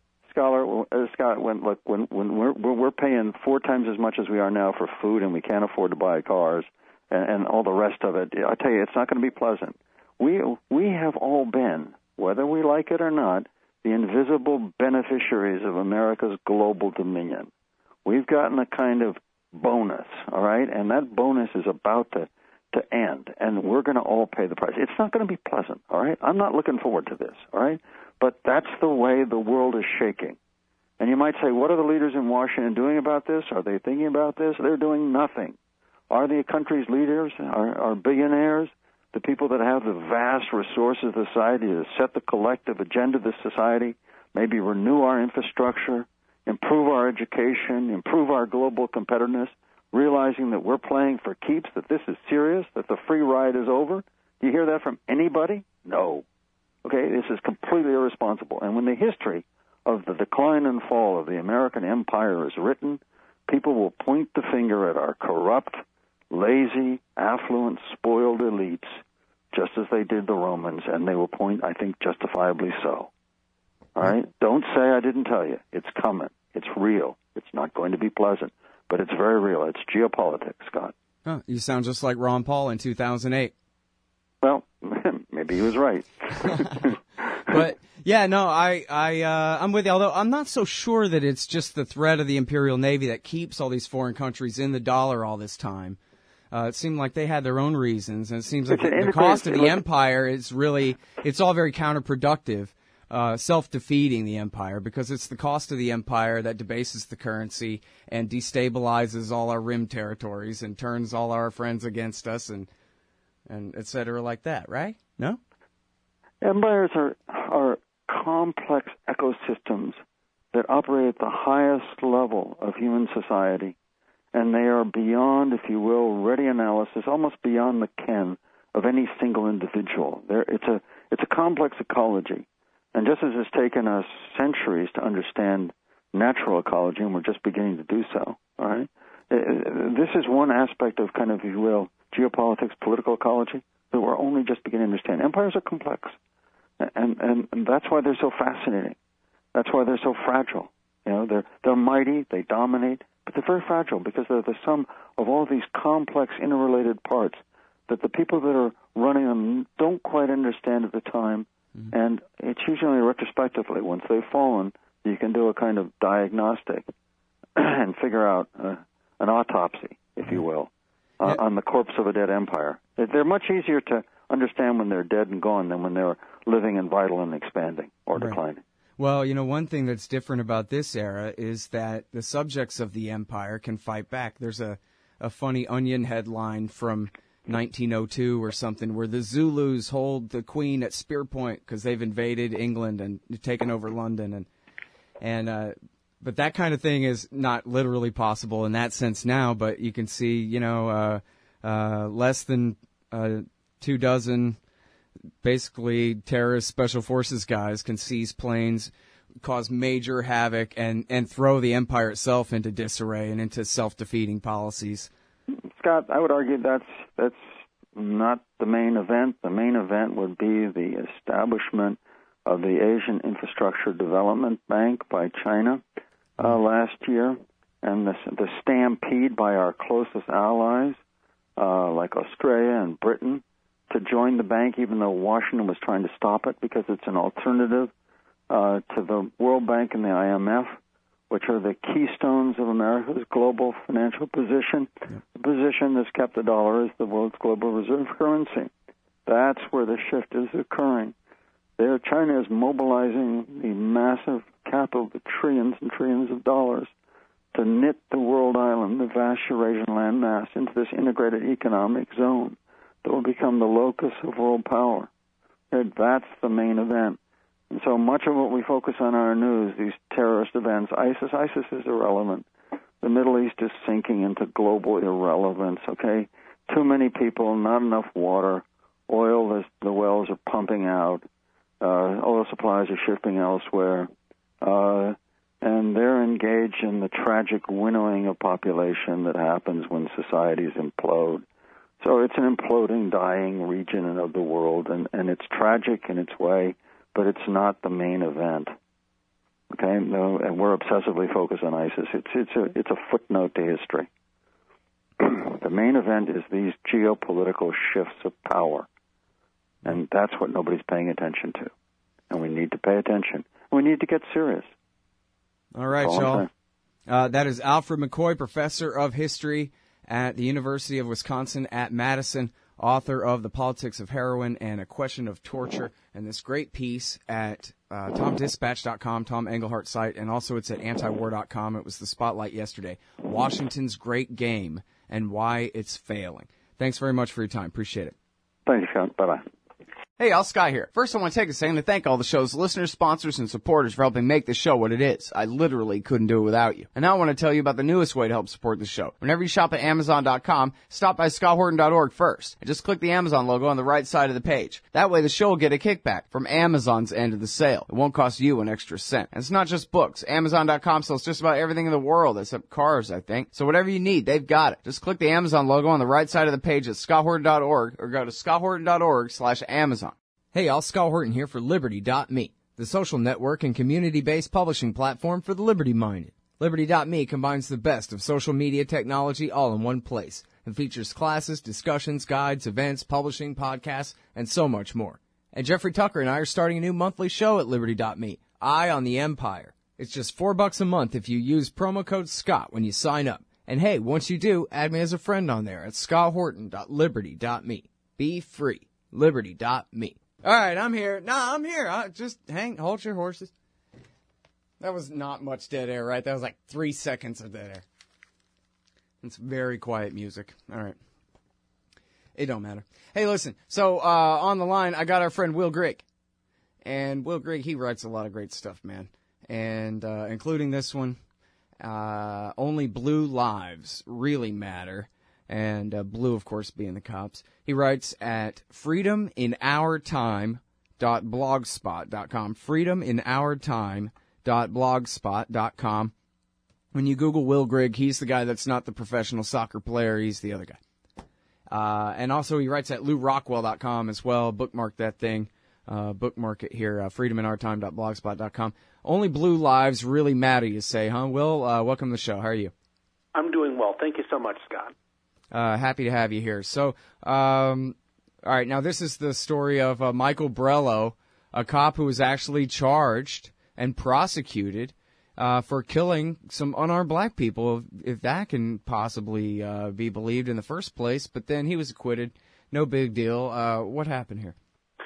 Scott, when we're paying 4 times as much as we are now for food and we can't afford to buy cars, and all the rest of it, I tell you, it's not going to be pleasant. We have all been, whether we like it or not, the invisible beneficiaries of America's global dominion. We've gotten a kind of bonus, all right? And that bonus is about to to end, and we're going to all pay the price. It's not going to be pleasant, all right? I'm not looking forward to this, all right? But that's the way the world is shaking. And you might say, what are the leaders in Washington doing about this? Are they thinking about this? They're doing nothing. Are the country's leaders, are billionaires, the people that have the vast resources of society to set the collective agenda of this society, maybe renew our infrastructure, improve our education, improve our global competitiveness, realizing that we're playing for keeps, that this is serious, that the free ride is over? Do you hear that from anybody? No. Okay, this is completely irresponsible. And when the history of the decline and fall of the American empire is written, people will point the finger at our corrupt, lazy, affluent, spoiled elites, just as they did the Romans, and they will point, I think, justifiably so. All right? Don't say I didn't tell you. It's coming. It's real. It's not going to be pleasant, but it's very real. It's geopolitics, Scott.
Huh, you sound just like Ron Paul in 2008.
Well, maybe he was right.
But yeah, no, I'm with you. Although I'm not so sure that it's just the threat of the Imperial Navy that keeps all these foreign countries in the dollar all this time. It seemed like they had their own reasons, and it seems like the cost of the empire is really, it's all very counterproductive, self-defeating the empire, because it's the cost of the empire that debases the currency and destabilizes all our rim territories and turns all our friends against us and et cetera like that, right? No?
Empires are complex ecosystems that operate at the highest level of human society, and they are beyond, if you will, ready analysis, almost beyond the ken of any single individual. It's a complex ecology, and just as it's taken us centuries to understand natural ecology, and we're just beginning to do so, all right? This is one aspect of kind of, if you will, geopolitics, political ecology, that we're only just beginning to understand. Empires are complex, and that's why they're so fascinating. That's why they're so fragile. You know, they're mighty, they dominate, but they're very fragile because they're the sum of all these complex, interrelated parts that the people that are running them don't quite understand at the time, and it's usually retrospectively, once they've fallen, you can do a kind of diagnostic and figure out an autopsy, if you will, on the corpse of a dead empire. They're much easier to understand when they're dead and gone than when they're living and vital and expanding or declining.
Well, you know, one thing that's different about this era is that the subjects of the empire can fight back. There's a funny Onion headline from 1902 or something where the Zulus hold the Queen at spear point because they've invaded England and taken over London, but that kind of thing is not literally possible in that sense now. But you can see, you know, less than 24 basically terrorist special forces guys can seize planes, cause major havoc, and throw the empire itself into disarray and into self-defeating policies.
Scott, I would argue that's not the main event. The main event would be the establishment of the Asian Infrastructure Development Bank by China last year, and the stampede by our closest allies, like Australia and Britain, to join the bank, even though Washington was trying to stop it because it's an alternative to the World Bank and the IMF, which are the keystones of America's global financial position. The position that's kept the dollar as the world's global reserve currency. That's where the shift is occurring. There, China is mobilizing the massive capital, the trillions and trillions of dollars, to knit the world island, the vast Eurasian landmass, into this integrated economic zone that will become the locus of world power. That's the main event. And so much of what we focus on in our news, these terrorist events, ISIS is irrelevant. The Middle East is sinking into global irrelevance, okay? Too many people, not enough water, oil, the wells are pumping out, oil supplies are shifting elsewhere, and they're engaged in the tragic winnowing of population that happens when societies implode. So it's an imploding, dying region of the world, and it's tragic in its way, but it's not the main event. Okay, no, and we're obsessively focused on ISIS. It's a footnote to history. The main event is these geopolitical shifts of power, and that's what nobody's paying attention to. And we need to pay attention. We need to get serious.
All right, Shaw. That is Alfred McCoy, professor of history at the University of Wisconsin at Madison. author of The Politics of Heroin and A Question of Torture, and this great piece at TomDispatch.com, Tom Engelhart's site, and also it's at antiwar.com. It was the spotlight yesterday. Washington's Great Game and Why It's Failing. Thanks very much for your time. Appreciate it.
Thank you, Scott. Bye-bye.
Hey, Al Scott here. First, I want to take a second to thank all the show's listeners, sponsors, and supporters for helping make this show what it is. I literally couldn't do it without you. And now I want to tell you about the newest way to help support the show. Whenever you shop at Amazon.com, stop by ScottHorton.org first, and just click the Amazon logo on the right side of the page. That way the show will get a kickback from Amazon's end of the sale. It won't cost you an extra cent. And it's not just books. Amazon.com sells just about everything in the world, except cars, I think. So whatever you need, they've got it. Just click the Amazon logo on the right side of the page at ScottHorton.org, or go to ScottHorton.org/Amazon. Hey, all, Scott Horton here for Liberty.me, the social network and community-based publishing platform for the liberty-minded. Liberty.me combines the best of social media technology all in one place and features classes, discussions, guides, events, publishing, podcasts, and so much more. And Jeffrey Tucker and I are starting a new monthly show at Liberty.me, Eye on the Empire. It's just $4 a month if you use promo code SCOTT when you sign up. And hey, once you do, add me as a friend on there at scotthorton.liberty.me. Be free. Liberty.me. All right, I'm here. I'm here. Just hold your horses. That was not much dead air, right? That was like 3 seconds of dead air. It's very quiet music. All right. It don't matter. Hey, listen. So, on the line, I got our friend Will Grigg. And Will Grigg, he writes a lot of great stuff, man. And, including this one, Only Blue Lives Really Matter. And Blue, of course, being the cops. He writes at freedominourtime.blogspot.com. freedominourtime.blogspot.com. When you Google Will Grigg, he's the guy that's not the professional soccer player. He's the other guy. And also he writes at LouRockwell.com as well. Bookmark that thing. Bookmark it here, freedominourtime.blogspot.com. Only Blue Lives Really Matter, you say, huh? Will, welcome to the show. How are you?
I'm doing well. Thank you so much, Scott.
Happy to have you here. So, all right, now this is the story of Michael Brello, a cop who was actually charged and prosecuted for killing some unarmed black people, if that can possibly be believed in the first place. But then he was acquitted. No big deal. What happened here?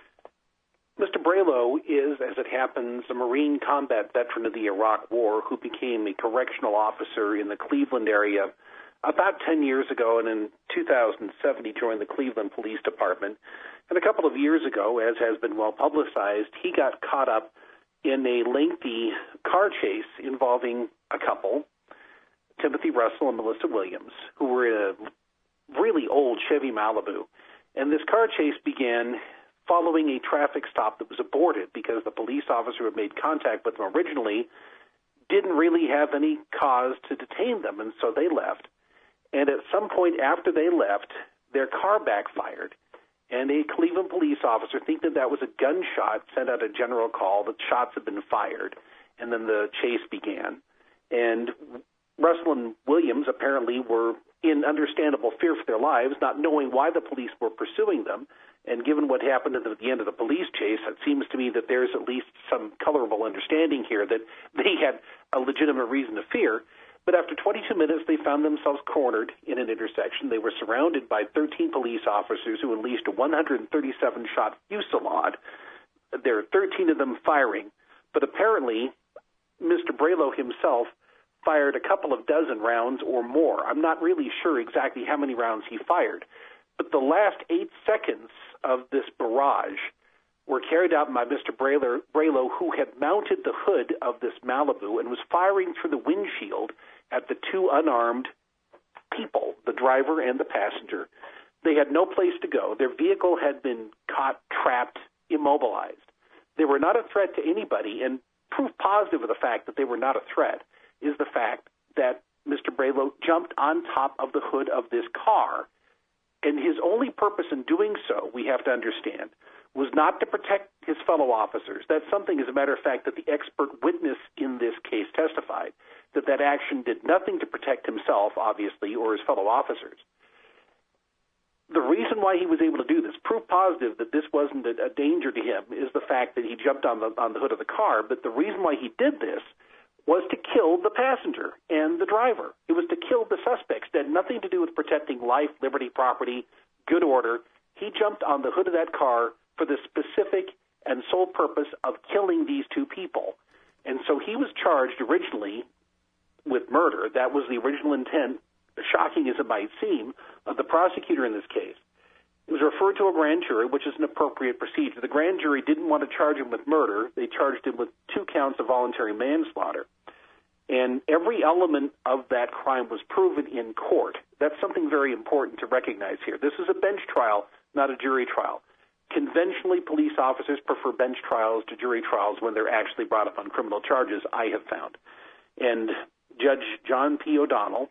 Mr. Brello is, as it happens, a Marine combat veteran of the Iraq War who became a correctional officer in the Cleveland area about 10 years ago, and in 2007 he joined the Cleveland Police Department. And a couple of years ago, as has been well publicized, he got caught up in a lengthy car chase involving a couple, Timothy Russell and Melissa Williams, who were in a really old Chevy Malibu. And this car chase began following a traffic stop that was aborted because the police officer who had made contact with them originally didn't really have any cause to detain them, and so they left. And at some point after they left, their car backfired, and a Cleveland police officer, thinking that was a gunshot, sent out a general call that shots had been fired, and then the chase began. And Russell and Williams apparently were in understandable fear for their lives, not knowing why the police were pursuing them. And given what happened at the end of the police chase, it seems to me that there's at least some colorable understanding here that they had a legitimate reason to fear. But after 22 minutes, they found themselves cornered in an intersection. They were surrounded by 13 police officers who unleashed a 137-shot fusillade. There are 13 of them firing. But apparently, Mr. Brello himself fired a couple of dozen rounds or more. I'm not really sure exactly how many rounds he fired. But the last 8 seconds of this barrage were carried out by Mr. Brello, who had mounted the hood of this Malibu and was firing through the windshield at the two unarmed people, the driver and the passenger. They had no place to go. Their vehicle had been caught, trapped, immobilized. They were not a threat to anybody, and proof positive of the fact that they were not a threat is the fact that Mr. Brello jumped on top of the hood of this car. And his only purpose in doing so, we have to understand, was not to protect his fellow officers. That's something, as a matter of fact, that the expert witness in this case testified, that action did nothing to protect himself, obviously, or his fellow officers. The reason why he was able to do this, proof positive that this wasn't a danger to him, is the fact that he jumped on the hood of the car. But the reason why he did this was to kill the passenger and the driver. It was to kill the suspects. It had nothing to do with protecting life, liberty, property, good order, He jumped on the hood of that car for the specific and sole purpose of killing these two people. And so he was charged originally with murder. That was the original intent, shocking as it might seem, of the prosecutor in this case. It was referred to a grand jury, which is an appropriate procedure. The grand jury didn't want to charge him with murder. They charged him with 2 counts of voluntary manslaughter. And every element of that crime was proven in court. That's something very important to recognize here. This is a bench trial, not a jury trial. Conventionally, police officers prefer bench trials to jury trials when they're actually brought up on criminal charges, I have found. And Judge John P. O'Donnell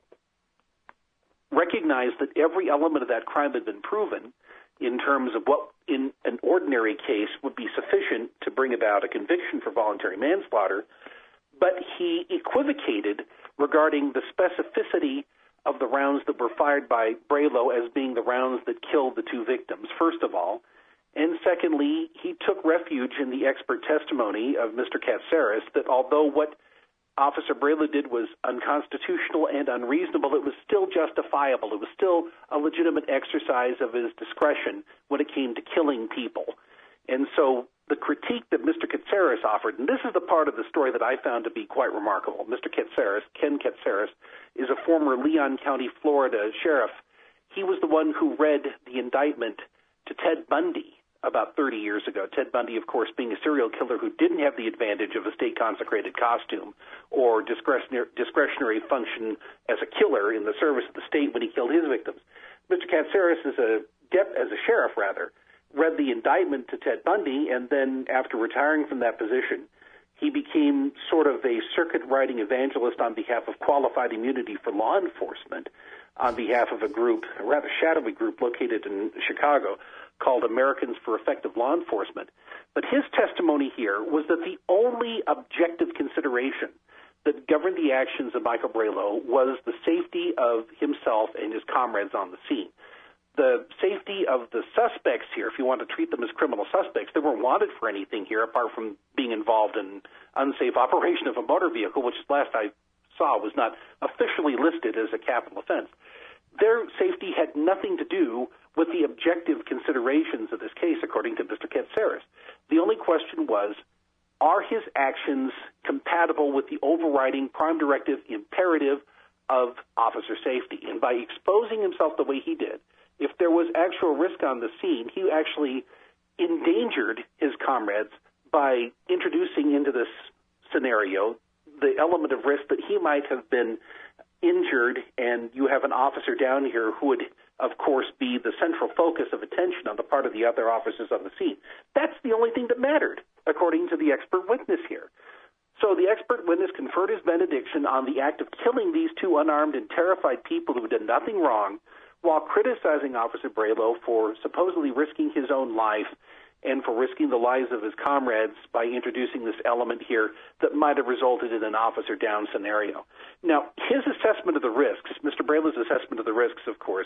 recognized that every element of that crime had been proven in terms of what in an ordinary case would be sufficient to bring about a conviction for voluntary manslaughter, but he equivocated regarding the specificity of the rounds that were fired by Braylow as being the rounds that killed the 2 victims, first of all. And secondly, he took refuge in the expert testimony of Mr. Katsaris that although what Officer Braylow did was unconstitutional and unreasonable, it was still justifiable. It was still a legitimate exercise of his discretion when it came to killing people. And so the critique that Mr. Katsaris offered, and this is the part of the story that I found to be quite remarkable. Mr. Katsaris, Ken Katsaris, is a former Leon County, Florida sheriff. He was the one who read the indictment to Ted Bundy about 30 years ago. Ted Bundy, of course, being a serial killer who didn't have the advantage of a state-consecrated costume or discretionary function as a killer in the service of the state when he killed his victims. Mr. Katsaris, as a sheriff, read the indictment to Ted Bundy, and then after retiring from that position, he became sort of a circuit-riding evangelist on behalf of qualified immunity for law enforcement on behalf of a group, a rather shadowy group located in Chicago, called Americans for Effective Law Enforcement. But his testimony here was that the only objective consideration that governed the actions of Michael Braylow was the safety of himself and his comrades on the scene. The safety of the suspects here, if you want to treat them as criminal suspects, they weren't wanted for anything here apart from being involved in unsafe operation of a motor vehicle, which last I saw was not officially listed as a capital offense. Their safety had nothing to do with the objective considerations of this case, according to Mr. Katsaris. The only question was, are his actions compatible with the overriding crime directive imperative of officer safety? And by exposing himself the way he did, if there was actual risk on the scene, he actually endangered his comrades by introducing into this scenario the element of risk that he might have been injured, and you have an officer down here who would, of course, be the central focus of attention on the part of the other officers on the scene. That's the only thing that mattered, according to the expert witness here. So the expert witness conferred his benediction on the act of killing these 2 unarmed and terrified people who did nothing wrong, while criticizing Officer Braylow for supposedly risking his own life and for risking the lives of his comrades by introducing this element here that might have resulted in an officer down scenario. Now, his assessment of the risks, Mr. Braylow's assessment of the risks, of course,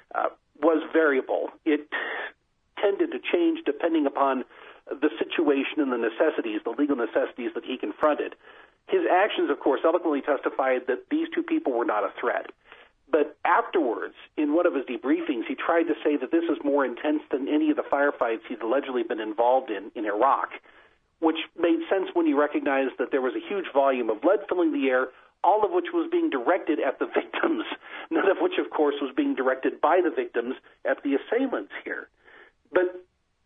was variable. It tended to change depending upon the situation and the necessities, the legal necessities that he confronted. His actions, of course, eloquently testified that these 2 people were not a threat. But afterwards, in one of his debriefings, he tried to say that this is more intense than any of the firefights he's allegedly been involved in Iraq, which made sense when you recognized that there was a huge volume of lead filling the air, all of which was being directed at the victims, none of which, of course, was being directed by the victims at the assailants here. But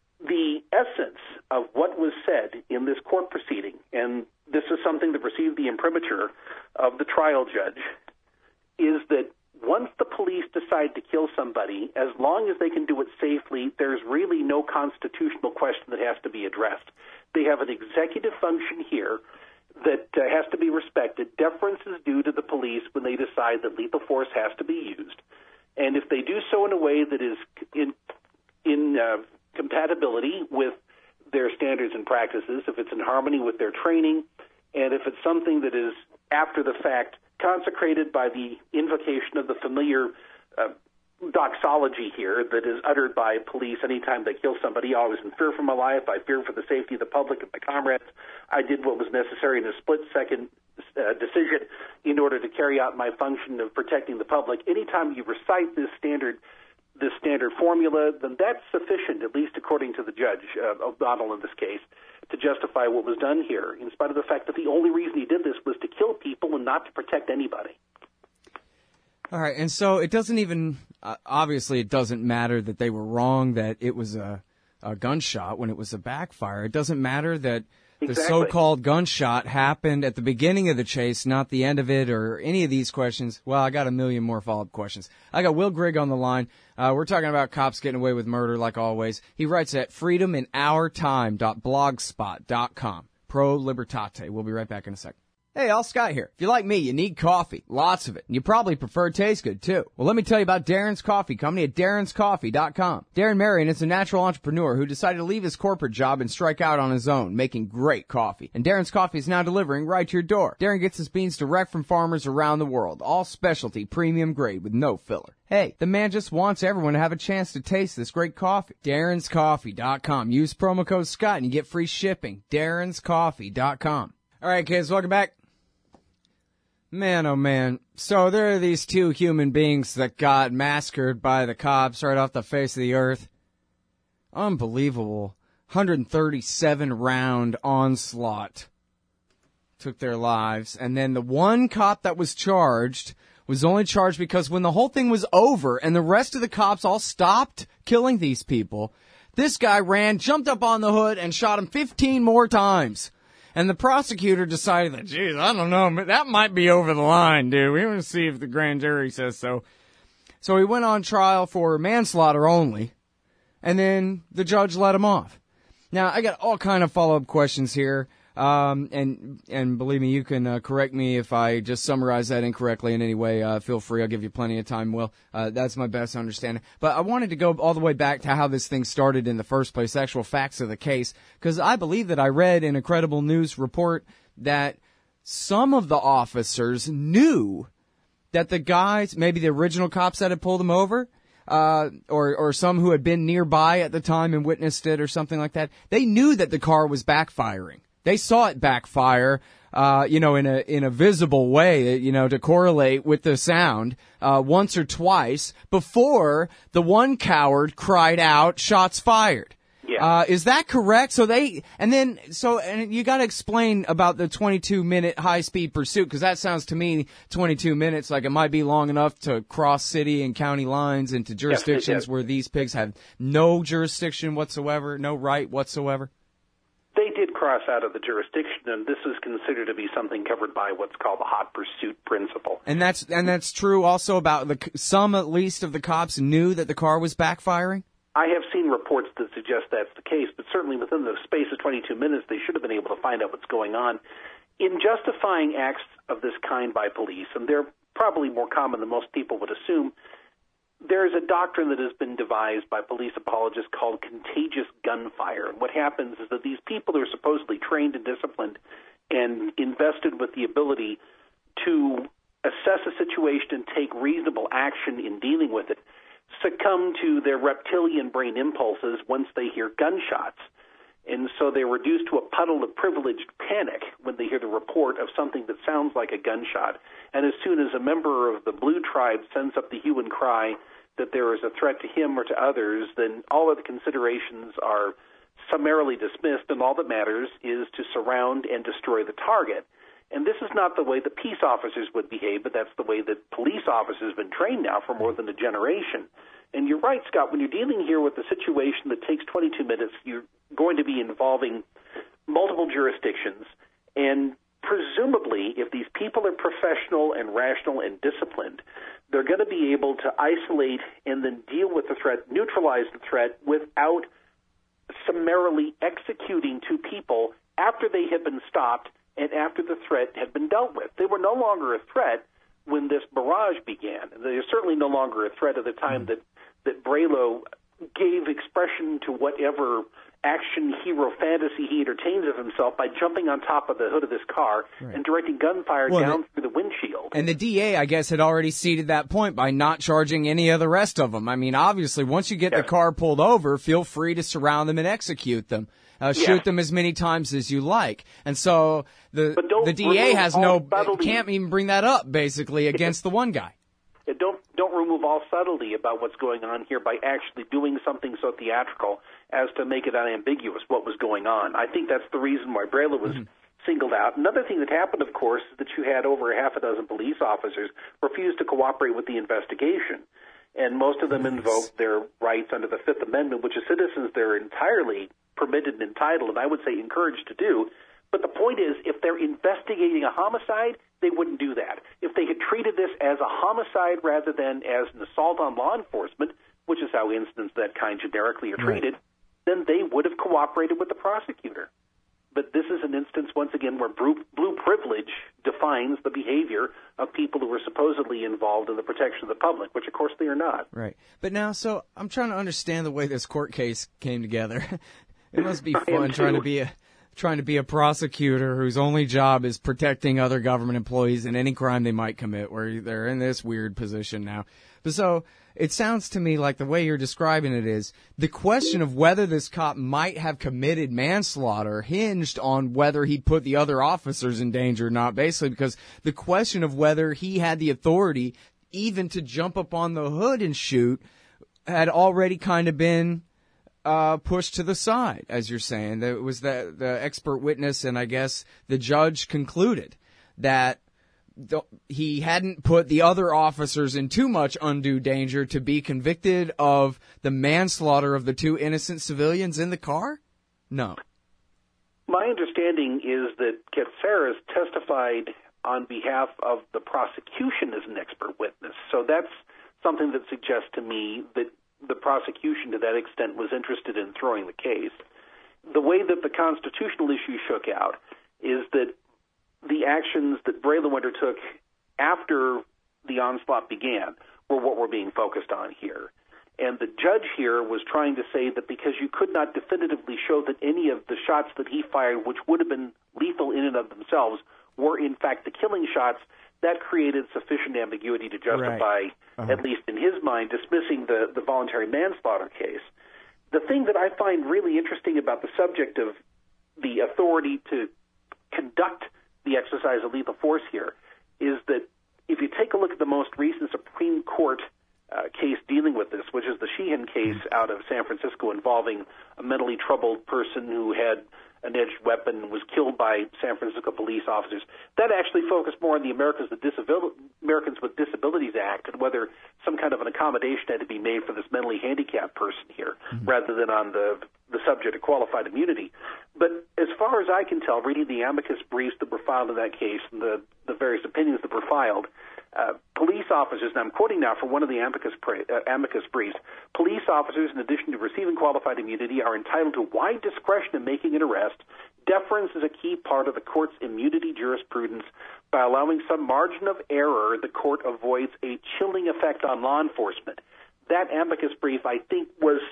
the essence of what was said in this court proceeding, and this is something that received the imprimatur of the trial judge, is that once the police decide to kill somebody, as long as they can do it safely, there's really no constitutional question that has to be addressed. They have an executive function here that has to be respected. Deference is due to the police when they decide that lethal force has to be used. And if they do so in a way that is in compatibility with their standards and practices, if it's in harmony with their training, and if it's something that is after the fact consecrated by the invocation of the familiar doxology here that is uttered by police anytime they kill somebody. I was in fear for my life. I feared for the safety of the public and my comrades. I did what was necessary in a split-second decision in order to carry out my function of protecting the public. Anytime you recite this standard, this standard formula, then that's sufficient, at least according to the judge, O'Donnell in this case, to justify what was done here, in spite of the fact that the only reason he did this was to kill people and not to protect anybody.
All right, and so it doesn't even, obviously it doesn't matter that they were wrong, that it was a gunshot when it was a backfire. It doesn't matter that the so-called gunshot happened at the beginning of the chase, not the end of it, or any of these questions. Well, I got a million more follow-up questions. I got Will Grigg on the line. We're talking about cops getting away with murder, like always. He writes at freedominourtime.blogspot.com. Pro Libertate. We'll be right back in a second. Hey, Al Scott here. If you're like me, you need coffee. Lots of it. And you probably prefer it tastes good, too. Well, let me tell you about Darren's Coffee Company at darrenscoffee.com. Darren Marion is a natural entrepreneur who decided to leave his corporate job and strike out on his own, making great coffee. And Darren's Coffee is now delivering right to your door. Darren gets his beans direct from farmers around the world. All specialty, premium grade with no filler. Hey, the man just wants everyone to have a chance to taste this great coffee. darrenscoffee.com. Use promo code Scott and you get free shipping. darrenscoffee.com. All right, kids, welcome back. Man, oh man. So there are these two human beings that got massacred by the cops right off the face of the earth. Unbelievable. 137-round onslaught took their lives. And then the one cop that was charged was only charged because when the whole thing was over and the rest of the cops all stopped killing these people, this guy ran, jumped up on the hood, and shot him 15 more times. And the prosecutor decided that, geez, I don't know, but that might be over the line, dude. We want to see if the grand jury says so. So he went on trial for manslaughter only, and then the judge let him off. Now, I got all kind of follow-up questions here, and believe me, you can correct me if I just summarize that incorrectly in any way. Feel free. I'll give you plenty of time, Will. That's my best understanding. But I wanted to go all the way back to how this thing started in the first place, actual facts of the case, because I believe that I read in a credible news report that some of the officers knew that the guys, maybe the original cops that had pulled them over, or some who had been nearby at the time and witnessed it or something like that, they knew that the car was backfiring. They saw it backfire, in a visible way, to correlate with the sound, once or twice before the one coward cried out, "Shots fired." Yeah. Is that correct? So and you got to explain about the 22-minute high-speed pursuit, because that sounds to me 22 minutes like it might be long enough to cross city and county lines into jurisdictions where these pigs have no jurisdiction whatsoever, no right whatsoever.
They did cross out of the jurisdiction, and this is considered to be something covered by what's called the hot pursuit principle. And
that's true also about some at least of the cops knew that the car was backfiring?
I have seen reports that suggest that's the case, but certainly within the space of 22 minutes, they should have been able to find out what's going on. In justifying acts of this kind by police, and they're probably more common than most people would assume, there is a doctrine that has been devised by police apologists called contagious gunfire. And what happens is that these people are supposedly trained and disciplined and invested with the ability to assess a situation and take reasonable action in dealing with it, succumb to their reptilian brain impulses once they hear gunshots. And so they're reduced to a puddle of privileged panic when they hear the report of something that sounds like a gunshot. And as soon as a member of the Blue Tribe sends up the hue and cry that there is a threat to him or to others, then all of the considerations are summarily dismissed, and all that matters is to surround and destroy the target. And this is not the way the peace officers would behave, but that's the way that police officers have been trained now for more than a generation. And you're right, Scott, when you're dealing here with a situation that takes 22 minutes, you're going to be involving multiple jurisdictions. And presumably, if these people are professional and rational and disciplined, they're going to be able to isolate and then deal with the threat, neutralize the threat, without summarily executing two people after they have been stopped and after the threat had been dealt with. They were no longer a threat when this barrage began. They're certainly no longer a threat at the time that Braylow gave expression to whatever action hero fantasy he entertains of himself by jumping on top of the hood of this car and directing gunfire down through the windshield.
And the DA, I guess, had already ceded that point by not charging any of the rest of them. I mean, obviously, once you get the car pulled over, feel free to surround them and execute them. Shoot them as many times as you like. And so the DA has can't even bring that up, basically, against the one guy.
don't remove all subtlety about what's going on here by actually doing something so theatrical as to make it unambiguous what was going on. I think that's the reason why Brayla was singled out. Another thing that happened, of course, is that you had over half a dozen police officers refuse to cooperate with the investigation. And most of them invoked their rights under the Fifth Amendment, which as citizens they're entirely permitted and entitled, and I would say encouraged to do. But the point is, if they're investigating a homicide, they wouldn't do that. If they had treated this as a homicide rather than as an assault on law enforcement, which is how incidents of that kind generically are treated, then they would have cooperated with the prosecutor. But this is an instance, once again, where blue privilege defines the behavior of people who are supposedly involved in the protection of the public, which, of course, they are not.
Right. But now, so I'm trying to understand the way this court case came together. It must be fun trying to be a prosecutor whose only job is protecting other government employees in any crime they might commit, where they're in this weird position now. But so it sounds to me like the way you're describing it is the question of whether this cop might have committed manslaughter hinged on whether he put the other officers in danger or not, basically, because the question of whether he had the authority even to jump up on the hood and shoot had already kind of been pushed to the side, as you're saying. It was the expert witness, and I guess the judge concluded that he hadn't put the other officers in too much undue danger to be convicted of the manslaughter of the two innocent civilians in the car? No.
My understanding is that Katsaris testified on behalf of the prosecution as an expert witness. So that's something that suggests to me that the prosecution to that extent was interested in throwing the case. The way that the constitutional issue shook out is that the actions that Brayla undertook after the onslaught began were what we're being focused on here. And the judge here was trying to say that because you could not definitively show that any of the shots that he fired, which would have been lethal in and of themselves, were in fact the killing shots, that created sufficient ambiguity to justify, at least in his mind, dismissing the voluntary manslaughter case. The thing that I find really interesting about the subject of the authority to conduct the exercise of lethal force here is that if you take a look at the most recent Supreme Court case dealing with this, which is the Sheehan case out of San Francisco involving a mentally troubled person who had an edged weapon and was killed by San Francisco police officers, that actually focused more on the Americans with Disabilities Act and whether some kind of an accommodation had to be made for this mentally handicapped person here, rather than on the subject of qualified immunity. But as far as I can tell, reading the amicus briefs that were filed in that case and the various opinions that were filed, police officers, and I'm quoting now from one of the amicus briefs, police officers, in addition to receiving qualified immunity, are entitled to wide discretion in making an arrest. Deference is a key part of the court's immunity jurisprudence. By allowing some margin of error, the court avoids a chilling effect on law enforcement. That amicus brief, I think, was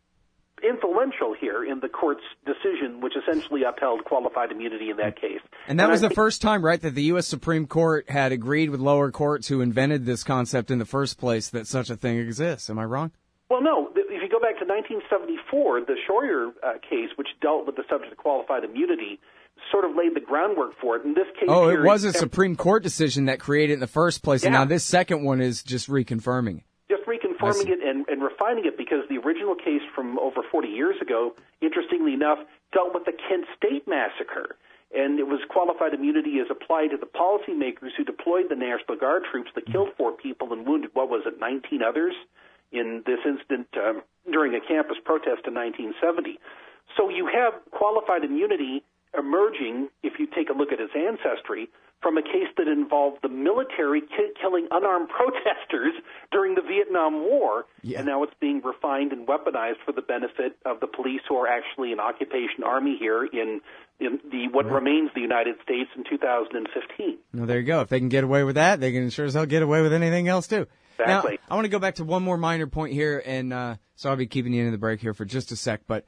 influential here in the court's decision, which essentially upheld qualified immunity in that case.
And that was the first time, right, that the U.S. Supreme Court had agreed with lower courts who invented this concept in the first place that such a thing exists. Am I wrong?
Well, no. If you go back to 1974, the Schroyer case, which dealt with the subject of qualified immunity, sort of laid the groundwork for it. In this case,
it was a Supreme Court decision that created it in the first place, and now this second one is just reconfirming it.
Just reconfirming it and refining it, because the original case from over 40 years ago, interestingly enough, dealt with the Kent State massacre. And it was qualified immunity as applied to the policymakers who deployed the National Guard troops that killed 4 people and wounded, 19 others in this incident during a campus protest in 1970. So you have qualified immunity emerging, if you take a look at its ancestry, from a case that involved the military killing unarmed protesters during the Vietnam War, and now it's being refined and weaponized for the benefit of the police who are actually an occupation army here in what remains the United States in 2015.
Well, there you go. If they can get away with that, they can sure as hell get away with anything else, too.
Exactly.
Now, I want to go back to one more minor point here, and so I'll be keeping you in the break here for just a sec, but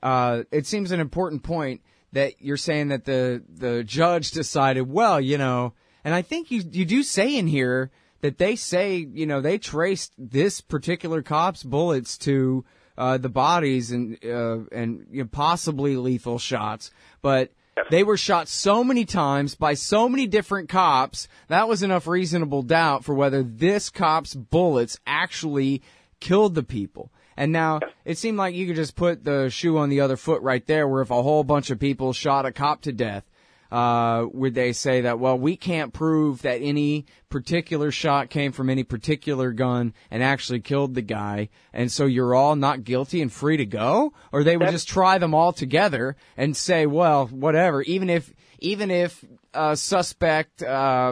it seems an important point that you're saying that the judge decided, well, and I think you do say in here that they say, they traced this particular cop's bullets to the bodies and possibly lethal shots, but
Yes.
They were shot so many times by so many different cops. That was enough reasonable doubt for whether this cop's bullets actually killed the people. And now it seemed like you could just put the shoe on the other foot right there, where if a whole bunch of people shot a cop to death, would they say that, well, we can't prove that any particular shot came from any particular gun and actually killed the guy, and so you're all not guilty and free to go? Or they would just try them all together and say, well, whatever, even if suspect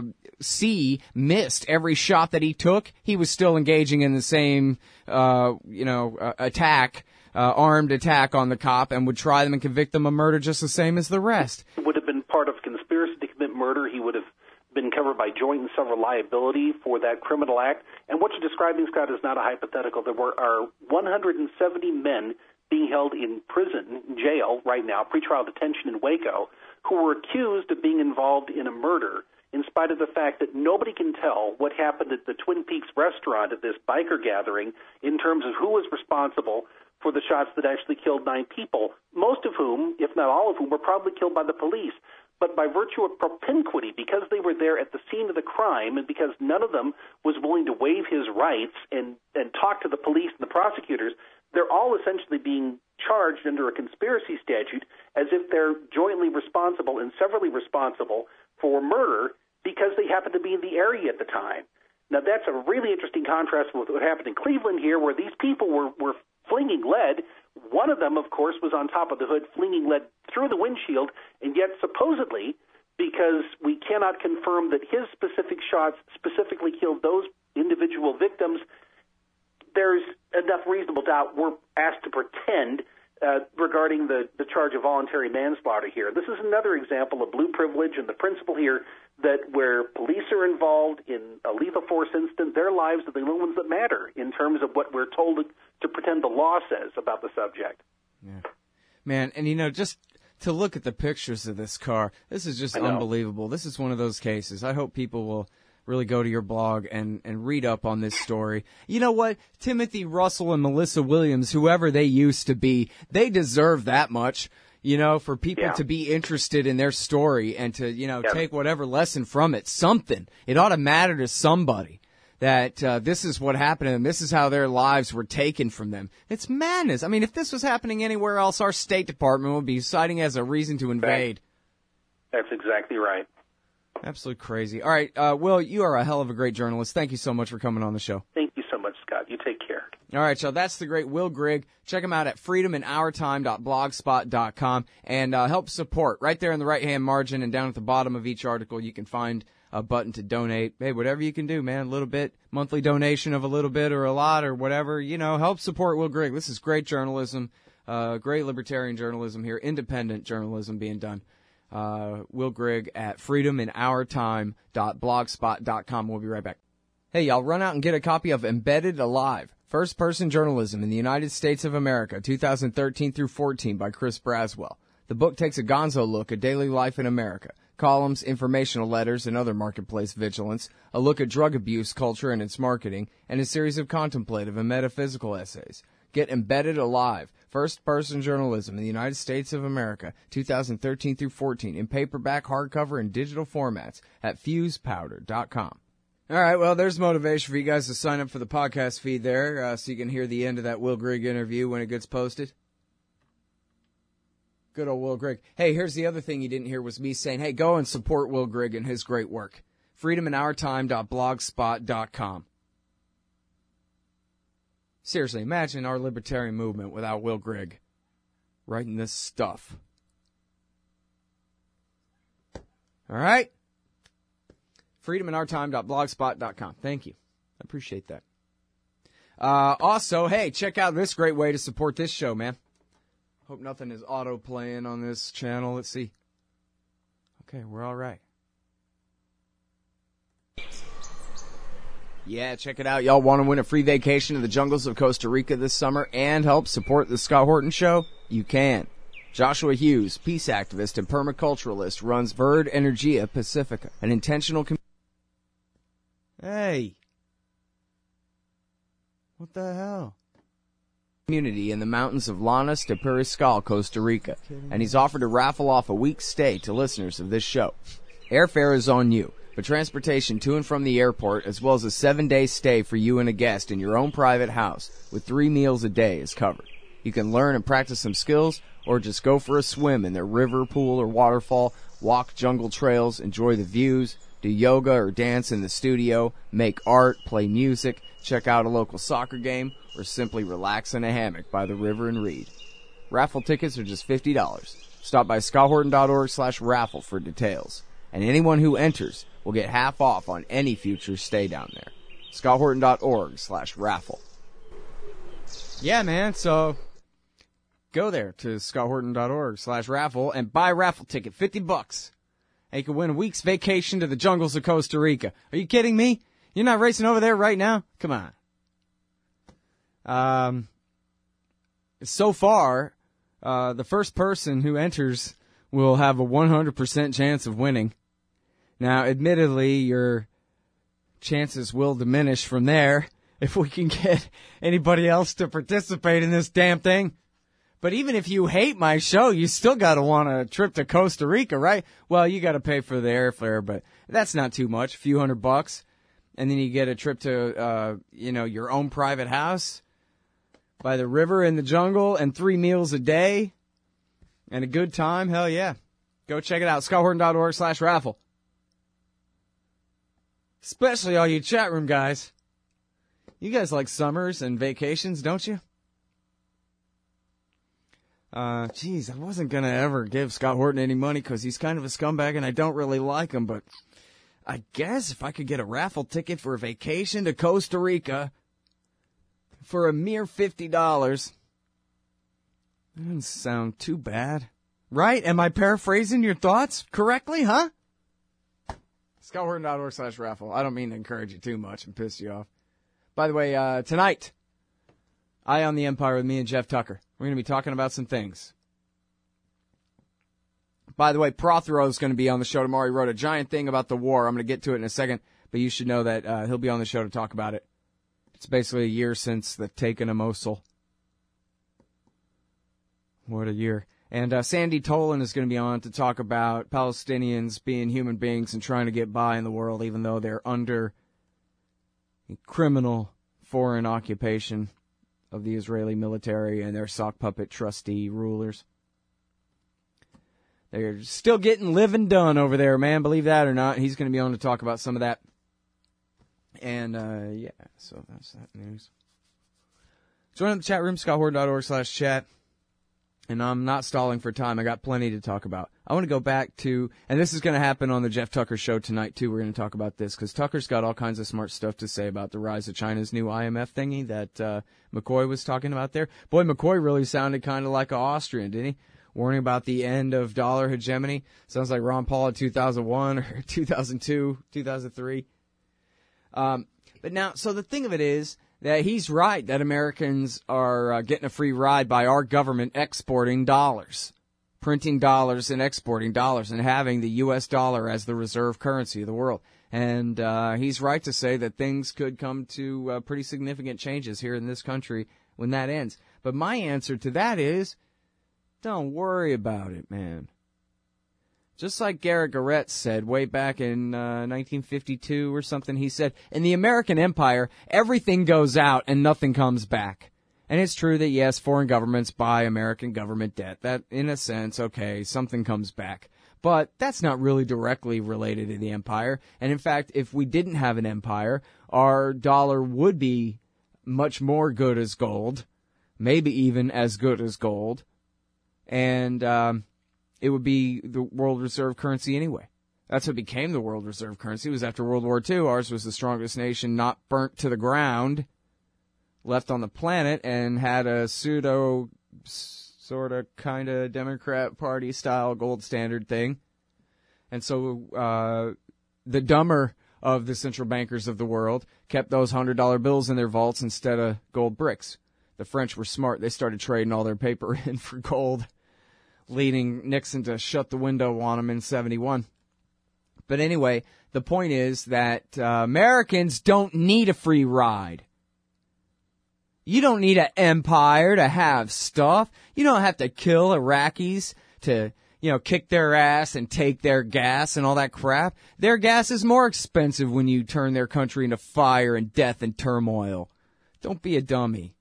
C missed every shot that he took, he was still engaging in the same, attack, armed attack on the cop, and would try them and convict them of murder just the same as the rest.
It would have been part of conspiracy to commit murder. He would have been covered by joint and several liability for that criminal act. And what you're describing, Scott, is not a hypothetical. There are 170 men being held in prison, jail right now, pretrial detention in Waco, who were accused of being involved in a murder, in spite of the fact that nobody can tell what happened at the Twin Peaks restaurant at this biker gathering in terms of who was responsible for the shots that actually killed 9 people, most of whom, if not all of whom, were probably killed by the police. But by virtue of propinquity, because they were there at the scene of the crime and because none of them was willing to waive his rights and talk to the police and the prosecutors, they're all essentially being charged under a conspiracy statute as if they're jointly responsible and severally responsible for murder because they happened to be in the area at the time. Now, that's a really interesting contrast with what happened in Cleveland here, where these people were flinging lead. One of them, of course, was on top of the hood flinging lead through the windshield, and yet supposedly, because we cannot confirm that his specific shots specifically killed those individual victims, there's enough reasonable doubt we're asked to pretend regarding the charge of voluntary manslaughter here. This is another example of blue privilege, and the principle here that where police are involved in a lethal force incident, their lives are the only ones that matter in terms of what we're told to pretend the law says about the subject.
Yeah. Man, and just to look at the pictures of this car, this is just unbelievable. This is one of those cases. I hope people will really go to your blog and read up on this story. You know what? Timothy Russell and Melissa Williams, whoever they used to be, they deserve that much, for people to be interested in their story and to, take whatever lesson from it. Something. It ought to matter to somebody that this is what happened to them. This is how their lives were taken from them. It's madness. I mean, if this was happening anywhere else, our State Department would be citing it as a reason to invade.
That's exactly right.
Absolutely crazy. All right, Will, you are a hell of a great journalist. Thank you so much for coming on the show.
Thank you so much, Scott. You take care.
All right, so that's the great Will Grigg. Check him out at freedominourtime.blogspot.com and help support. Right there in the right-hand margin and down at the bottom of each article, you can find a button to donate. Hey, whatever you can do, man, a little bit, monthly donation of a little bit or a lot or whatever, help support Will Grigg. This is great journalism, great libertarian journalism here, independent journalism being done. Will Grigg at freedominourtime.blogspot.com. We'll be right back. Hey, y'all, run out and get a copy of Embedded Alive, First-Person Journalism in the United States of America, 2013 through 14 by Chris Braswell. The book takes a gonzo look at daily life in America, columns, informational letters, and other marketplace vigilance, a look at drug abuse culture and its marketing, and a series of contemplative and metaphysical essays. Get Embedded Alive, First-Person Journalism in the United States of America, 2013 through 14, in paperback, hardcover, and digital formats at fusepowder.com. All right, well, there's motivation for you guys to sign up for the podcast feed there so you can hear the end of that Will Grigg interview when it gets posted. Good old Will Grigg. Hey, here's the other thing you didn't hear was me saying, hey, go and support Will Grigg and his great work. freedominourtime.blogspot.com. Seriously, imagine our libertarian movement without Will Grigg writing this stuff. All right? freedominourtime.blogspot.com. Thank you. I appreciate that. Also, hey, check out this great way to support this show, man. Hope nothing is auto-playing on this channel. Let's see. Okay, we're all right. Yeah, check it out. Y'all want to win a free vacation to the jungles of Costa Rica this summer and help support the Scott Horton Show? You can. Joshua Hughes, peace activist and permaculturalist, runs Verde Energia Pacifica, an intentional Hey. What the hell? community in the mountains of Llanos de Periscal, Costa Rica, and he's offered to raffle off a week's stay to listeners of this show. Airfare is on you, but transportation to and from the airport, as well as a 7-day stay for you and a guest in your own private house with 3 meals a day is covered. You can learn and practice some skills, or just go for a swim in their river, pool, or waterfall, walk jungle trails, enjoy the views, do yoga or dance in the studio, make art, play music, check out a local soccer game, or simply relax in a hammock by the river and read. Raffle tickets are just $50. Stop by scotthorton.org/raffle for details. And anyone who enters will get half off on any future stay down there. scotthorton.org/raffle. Yeah, man, so go there to scotthorton.org/raffle and buy a raffle ticket, $50. And you can win a week's vacation to the jungles of Costa Rica. Are you kidding me? You're not racing over there right now? Come on. So far, the first person who enters will have a 100% chance of winning. Now, admittedly, your chances will diminish from there if we can get anybody else to participate in this damn thing. But even if you hate my show, you still got to want a trip to Costa Rica, right? Well, you got to pay for the airfare, but that's not too much, a few $100. And then you get a trip to, your own private house by the river in the jungle and 3 meals a day and a good time. Hell yeah. Go check it out. scotthorton.org/raffle. Especially all you chat room guys. You guys like summers and vacations, don't you? I wasn't going to ever give Scott Horton any money because he's kind of a scumbag and I don't really like him, but I guess if I could get a raffle ticket for a vacation to Costa Rica for a mere $50, that doesn't sound too bad. Right? Am I paraphrasing your thoughts correctly, huh? scotthorton.org/raffle. I don't mean to encourage you too much and piss you off. By the way, tonight, Eye on the Empire with me and Jeff Tucker. We're going to be talking about some things. By the way, Prothero is going to be on the show tomorrow. He wrote a giant thing about the war. I'm going to get to it in a second, but you should know that he'll be on the show to talk about it. It's basically a year since the taking of Mosul. What a year. And Sandy Tolan is going to be on to talk about Palestinians being human beings and trying to get by in the world, even though they're under a criminal foreign occupation of the Israeli military and their sock puppet trustee rulers. They're still getting living done over there, man. Believe that or not. He's going to be on to talk about some of that. And, so that's that news. Join the chat room, scotthorton.org/chat. And I'm not stalling for time. I got plenty to talk about. I want to go back to, and this is going to happen on the Jeff Tucker show tonight, too. We're going to talk about this, because Tucker's got all kinds of smart stuff to say about the rise of China's new IMF thingy that McCoy was talking about there. Boy, McCoy really sounded kind of like an Austrian, didn't he? Warning about the end of dollar hegemony. Sounds like Ron Paul in 2001 or 2002, 2003. But now, so the thing of it is that he's right that Americans are getting a free ride by our government exporting dollars, printing dollars and exporting dollars and having the U.S. dollar as the reserve currency of the world. And he's right to say that things could come to pretty significant changes here in this country when that ends. But my answer to that is, don't worry about it, man. Just like Garrett Goretz said way back in 1952 or something, he said, in the American empire, everything goes out and nothing comes back. And it's true that, yes, foreign governments buy American government debt. That, in a sense, okay, something comes back. But that's not really directly related to the empire. And in fact, if we didn't have an empire, our dollar would be much more good as gold, maybe even as good as gold. And it would be the world reserve currency anyway. That's what became the world reserve currency. It was after World War II. Ours was the strongest nation, not burnt to the ground, left on the planet, and had a pseudo, sort of, kind of Democrat Party style gold standard thing. And so the dumber of the central bankers of the world kept those $100 bills in their vaults instead of gold bricks. The French were smart. They started trading all their paper in for gold, leading Nixon to shut the window on him in 71. But anyway, the point is that Americans don't need a free ride. You don't need an empire to have stuff. You don't have to kill Iraqis to, kick their ass and take their gas and all that crap. Their gas is more expensive when you turn their country into fire and death and turmoil. Don't be a dummy.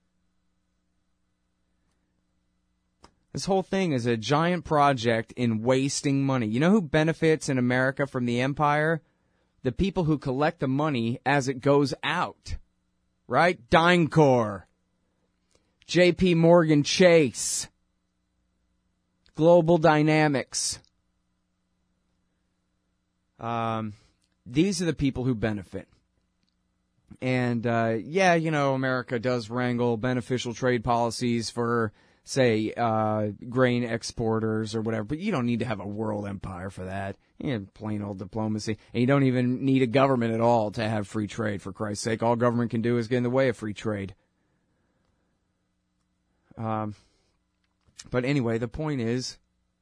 This whole thing is a giant project in wasting money. You know who benefits in America from the empire? The people who collect the money as it goes out. Right? DynCorp. JP Morgan Chase. Global Dynamics. These are the people who benefit. And, America does wrangle beneficial trade policies for, say, grain exporters or whatever, but you don't need to have a world empire for that. Plain old diplomacy. And you don't even need a government at all to have free trade, for Christ's sake. All government can do is get in the way of free trade. But anyway, the point is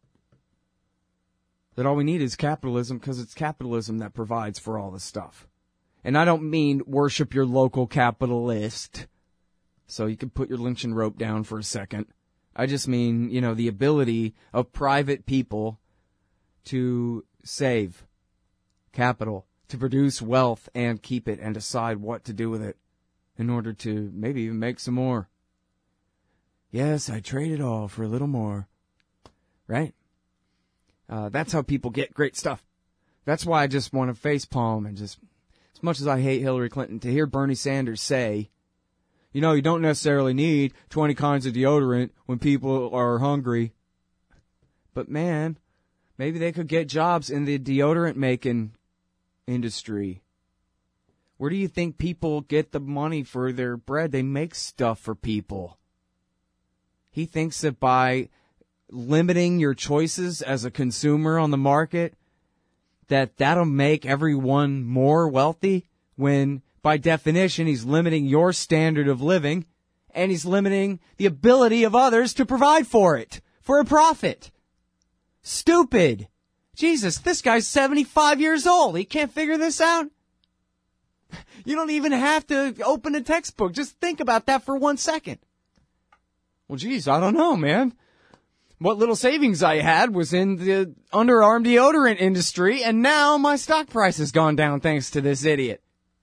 that all we need is capitalism, because it's capitalism that provides for all this stuff. And I don't mean worship your local capitalist, so you can put your lynching rope down for a second. I just mean, the ability of private people to save capital, to produce wealth and keep it and decide what to do with it in order to maybe even make some more. Yes, I trade it all for a little more. Right? That's how people get great stuff. That's why I just want to facepalm and just, as much as I hate Hillary Clinton, to hear Bernie Sanders say, you don't necessarily need 20 kinds of deodorant when people are hungry. But man, maybe they could get jobs in the deodorant making industry. Where do you think people get the money for their bread? They make stuff for people. He thinks that by limiting your choices as a consumer on the market, that'll make everyone more wealthy, when by definition he's limiting your standard of living and he's limiting the ability of others to provide for it, for a profit. Stupid. Jesus, this guy's 75 years old. He can't figure this out. You don't even have to open a textbook. Just think about that for 1 second. Well, geez, I don't know, man. What little savings I had was in the underarm deodorant industry, and now my stock price has gone down thanks to this idiot.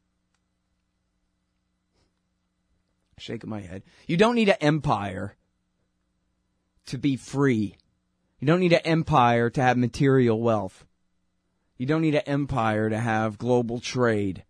Shaking my head. You don't need an empire to be free. You don't need an empire to have material wealth. You don't need an empire to have global trade.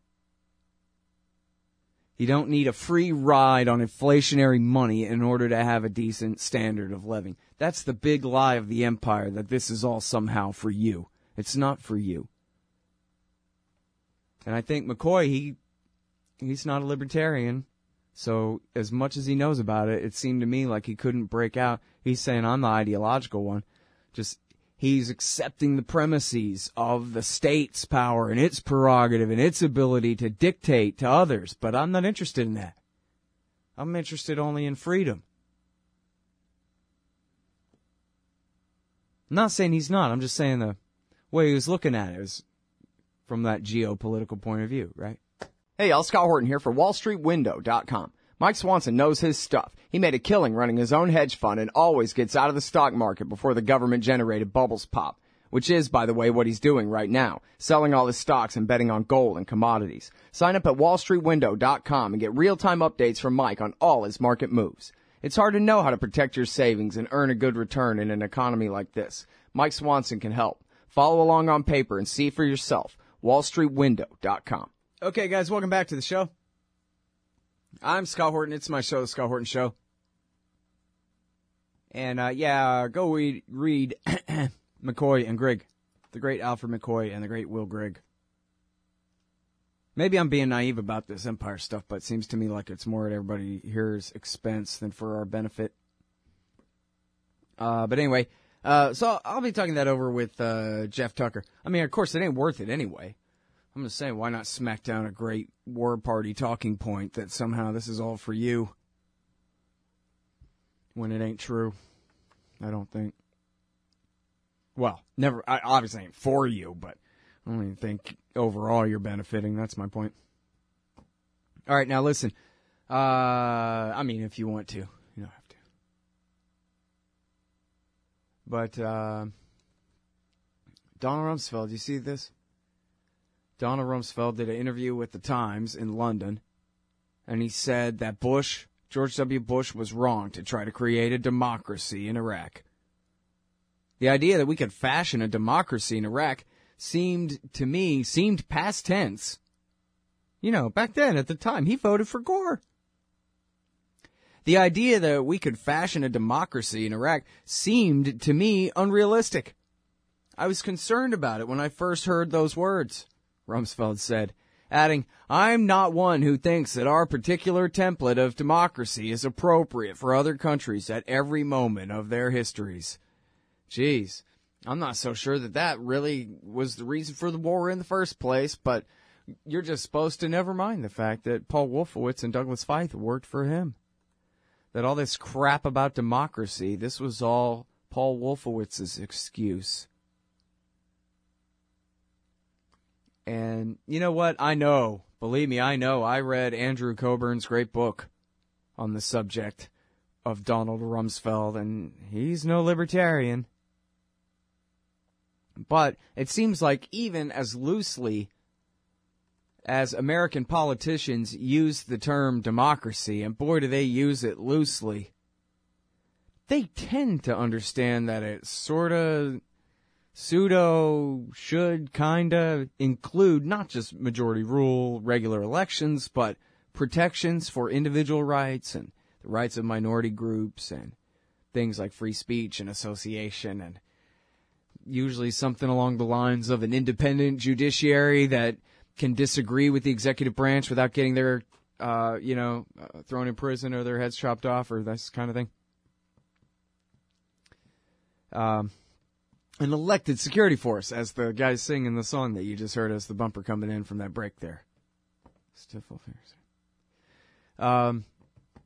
You don't need a free ride on inflationary money in order to have a decent standard of living. That's the big lie of the empire, that this is all somehow for you. It's not for you. And I think McCoy, he's not a libertarian. So as much as he knows about it, it seemed to me like he couldn't break out. He's saying, I'm the ideological one. Just, he's accepting the premises of the state's power and its prerogative and its ability to dictate to others. But I'm not interested in that. I'm interested only in freedom. I'm not saying he's not. I'm just saying the way he was looking at it was from that geopolitical point of view, right? Hey, y'all, Scott Horton here for WallStreetWindow.com. Mike Swanson knows his stuff. He made a killing running his own hedge fund and always gets out of the stock market before the government-generated bubbles pop, which is, by the way, what he's doing right now, selling all his stocks and betting on gold and commodities. Sign up at WallStreetWindow.com and get real-time updates from Mike on all his market moves. It's hard to know how to protect your savings and earn a good return in an economy like this. Mike Swanson can help. Follow along on paper and see for yourself. WallStreetWindow.com. Okay, guys, welcome back to the show. I'm Scott Horton. It's my show, The Scott Horton Show. And, go read McCoy and Grigg. The great Alfred McCoy and the great Will Grigg. Maybe I'm being naive about this empire stuff, but it seems to me like it's more at everybody here's expense than for our benefit. But anyway, so I'll be talking that over with Jeff Tucker. I mean, of course, it ain't worth it anyway. I'm just saying, why not smack down a great war party talking point that somehow this is all for you when it ain't true? I don't think. Well, never. I obviously ain't for you, but I don't even think overall you're benefiting. That's my point. All right, now listen. I mean, if you want to. You don't have to. But, Donald Rumsfeld, you see this? Donald Rumsfeld did an interview with the Times in London, and he said that George W. Bush was wrong to try to create a democracy in Iraq. The idea that we could fashion a democracy in Iraq seemed past tense. You know, back then, at the time, he voted for Gore. The idea that we could fashion a democracy in Iraq seemed to me unrealistic. I was concerned about it when I first heard those words, Rumsfeld said, adding, I'm not one who thinks that our particular template of democracy is appropriate for other countries at every moment of their histories. Geez, I'm not so sure that really was the reason for the war in the first place, but you're just supposed to never mind the fact that Paul Wolfowitz and Douglas Feith worked for him. That all this crap about democracy, this was all Paul Wolfowitz's excuse. And you know what? I know. Believe me, I know. I read Andrew Coburn's great book on the subject of Donald Rumsfeld, and he's no libertarian. But it seems like even as loosely as American politicians use the term democracy, and boy do they use it loosely, they tend to understand that it sort of should kind of include not just majority rule, regular elections, but protections for individual rights and the rights of minority groups and things like free speech and association, and usually something along the lines of an independent judiciary that can disagree with the executive branch without getting their, thrown in prison or their heads chopped off or this kind of thing. An elected security force, as the guys sing in the song that you just heard as the bumper coming in from that break there. Stiffle fingers.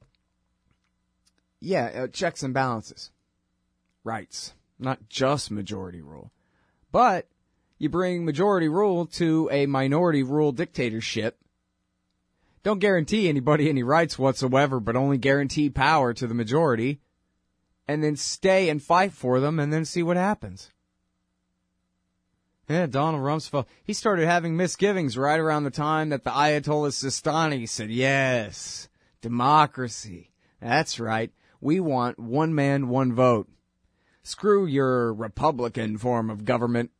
Checks and balances. Rights. Not just majority rule. But you bring majority rule to a minority rule dictatorship. Don't guarantee anybody any rights whatsoever, but only guarantee power to the majority. And then stay and fight for them and then see what happens. Yeah, Donald Rumsfeld, he started having misgivings right around the time that the Ayatollah Sistani said, yes, democracy. That's right. We want one man, one vote. Screw your Republican form of government.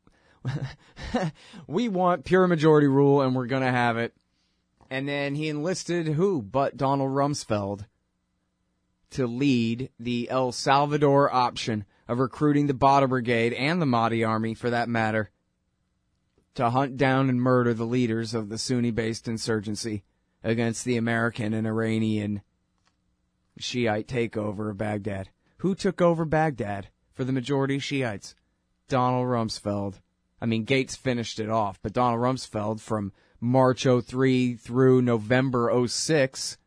We want pure majority rule, and we're going to have it. And then he enlisted who but Donald Rumsfeld to lead the El Salvador option of recruiting the Badr Brigade and the Mahdi Army, for that matter, to hunt down and murder the leaders of the Sunni-based insurgency against the American and Iranian Shiite takeover of Baghdad. Who took over Baghdad for the majority Shiites? Donald Rumsfeld. I mean, Gates finished it off, but Donald Rumsfeld from March 03 through November 06.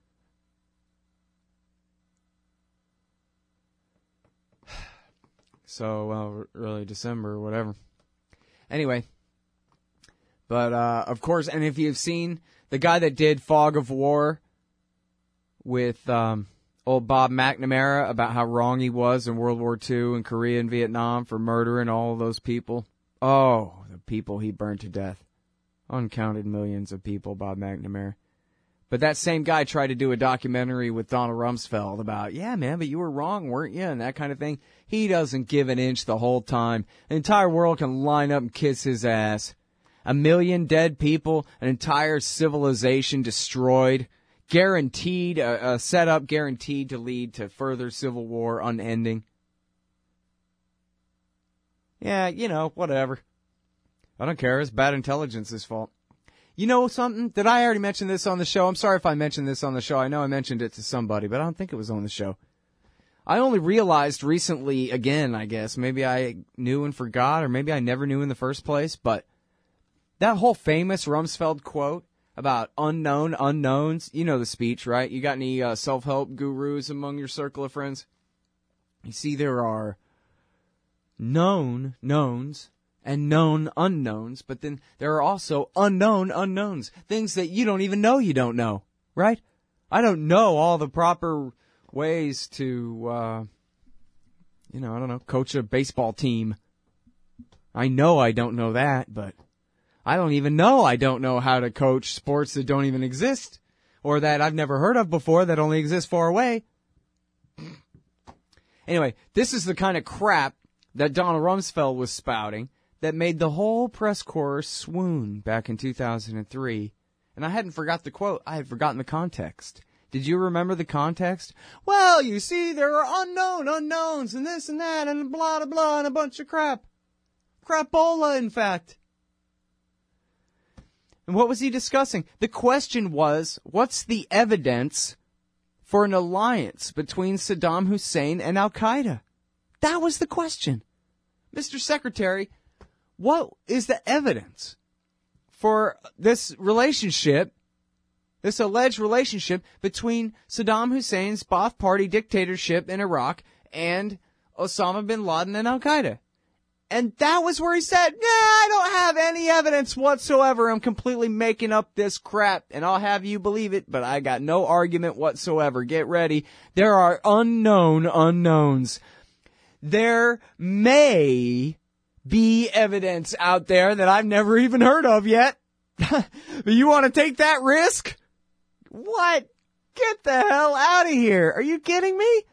So, really December or whatever. Anyway. But, of course, and if you've seen the guy that did Fog of War with old Bob McNamara about how wrong he was in World War II and Korea and Vietnam for murdering all of those people. Oh, the people he burned to death. Uncounted millions of people, Bob McNamara. But that same guy tried to do a documentary with Donald Rumsfeld about, yeah, man, but you were wrong, weren't you? And that kind of thing. He doesn't give an inch the whole time. The entire world can line up and kiss his ass. 1 million dead people, an entire civilization destroyed, guaranteed, a setup guaranteed to lead to further civil war unending. Yeah, whatever. I don't care. It's bad intelligence's fault. You know something? Did I already mention this on the show? I'm sorry if I mentioned this on the show. I know I mentioned it to somebody, but I don't think it was on the show. I only realized recently, again, I guess, maybe I knew and forgot, or maybe I never knew in the first place, but that whole famous Rumsfeld quote about unknown unknowns, you know the speech, right? You got any self-help gurus among your circle of friends? You see, there are known knowns and known unknowns, but then there are also unknown unknowns, things that you don't even know you don't know, right? I don't know all the proper ways to, coach a baseball team. I know I don't know that, but I don't even know I don't know how to coach sports that don't even exist, or that I've never heard of before that only exist far away. Anyway, this is the kind of crap that Donald Rumsfeld was spouting that made the whole press corps swoon back in 2003. And I hadn't forgot the quote. I had forgotten the context. Did you remember the context? Well, you see, there are unknowns and this and that and blah, blah, blah and a bunch of crap. Crapola, in fact. And what was he discussing? The question was, what's the evidence for an alliance between Saddam Hussein and Al-Qaeda? That was the question. Mr. Secretary, what is the evidence for this relationship, this alleged relationship between Saddam Hussein's Ba'ath Party dictatorship in Iraq and Osama bin Laden and Al-Qaeda? And that was where he said, I don't have any evidence whatsoever. I'm completely making up this crap, and I'll have you believe it, but I got no argument whatsoever. Get ready. There are unknown unknowns. There may be evidence out there that I've never even heard of yet. You want to take that risk? What? Get the hell out of here. Are you kidding me?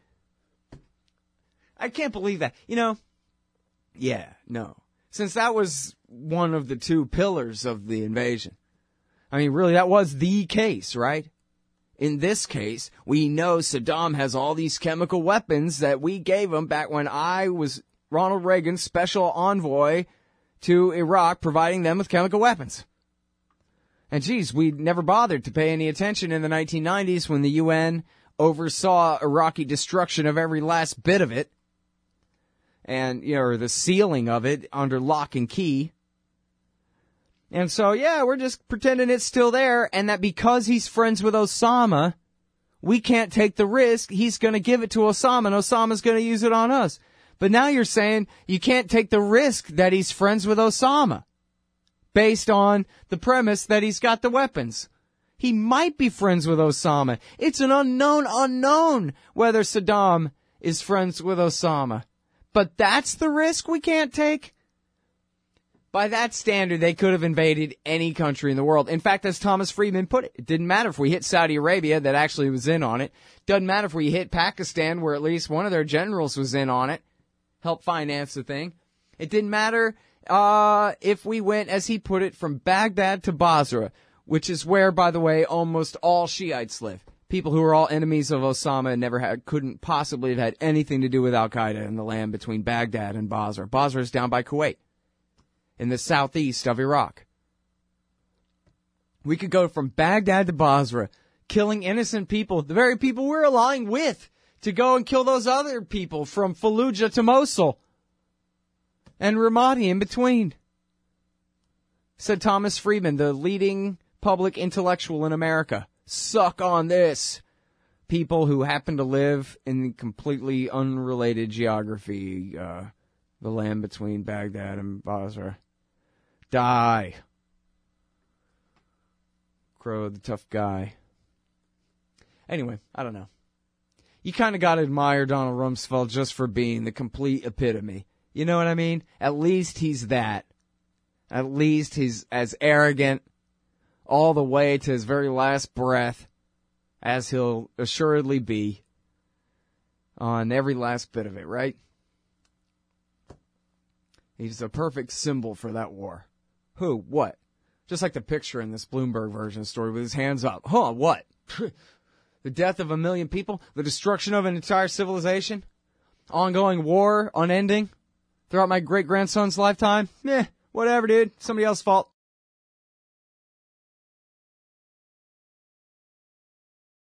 I can't believe that. Yeah, no. Since that was one of the two pillars of the invasion. I mean, really, that was the case, right? In this case, we know Saddam has all these chemical weapons that we gave him back when I was Ronald Reagan's special envoy to Iraq, providing them with chemical weapons. And geez, we never bothered to pay any attention in the 1990s when the UN oversaw Iraqi destruction of every last bit of it. And, or the sealing of it under lock and key. And so, we're just pretending it's still there, and that because he's friends with Osama, we can't take the risk. He's going to give it to Osama, and Osama's going to use it on us. But now you're saying you can't take the risk that he's friends with Osama, based on the premise that he's got the weapons. He might be friends with Osama. It's an unknown whether Saddam is friends with Osama. But that's the risk we can't take? By that standard, they could have invaded any country in the world. In fact, as Thomas Friedman put it, it didn't matter if we hit Saudi Arabia, that actually was in on it. Doesn't matter if we hit Pakistan, where at least one of their generals was in on it, helped finance the thing. It didn't matter if we went, as he put it, from Baghdad to Basra, which is where, by the way, almost all Shiites live. People who are all enemies of Osama and couldn't possibly have had anything to do with Al-Qaeda in the land between Baghdad and Basra. Basra is down by Kuwait, in the southeast of Iraq. We could go from Baghdad to Basra, killing innocent people, the very people we're allying with, to go and kill those other people from Fallujah to Mosul, and Ramadi in between. Said Thomas Friedman, the leading public intellectual in America. Suck on this. People who happen to live in completely unrelated geography, the land between Baghdad and Basra. Die. Crow, the tough guy. Anyway, I don't know. You kind of got to admire Donald Rumsfeld just for being the complete epitome. You know what I mean? At least he's that. At least he's as arrogant all the way to his very last breath, as he'll assuredly be on every last bit of it, right? He's a perfect symbol for that war. Who? What? Just like the picture in this Bloomberg version story with his hands up. Huh, what? The death of 1 million people? The destruction of an entire civilization? Ongoing war, unending? Throughout my great-grandson's lifetime? Whatever, dude. Somebody else's fault.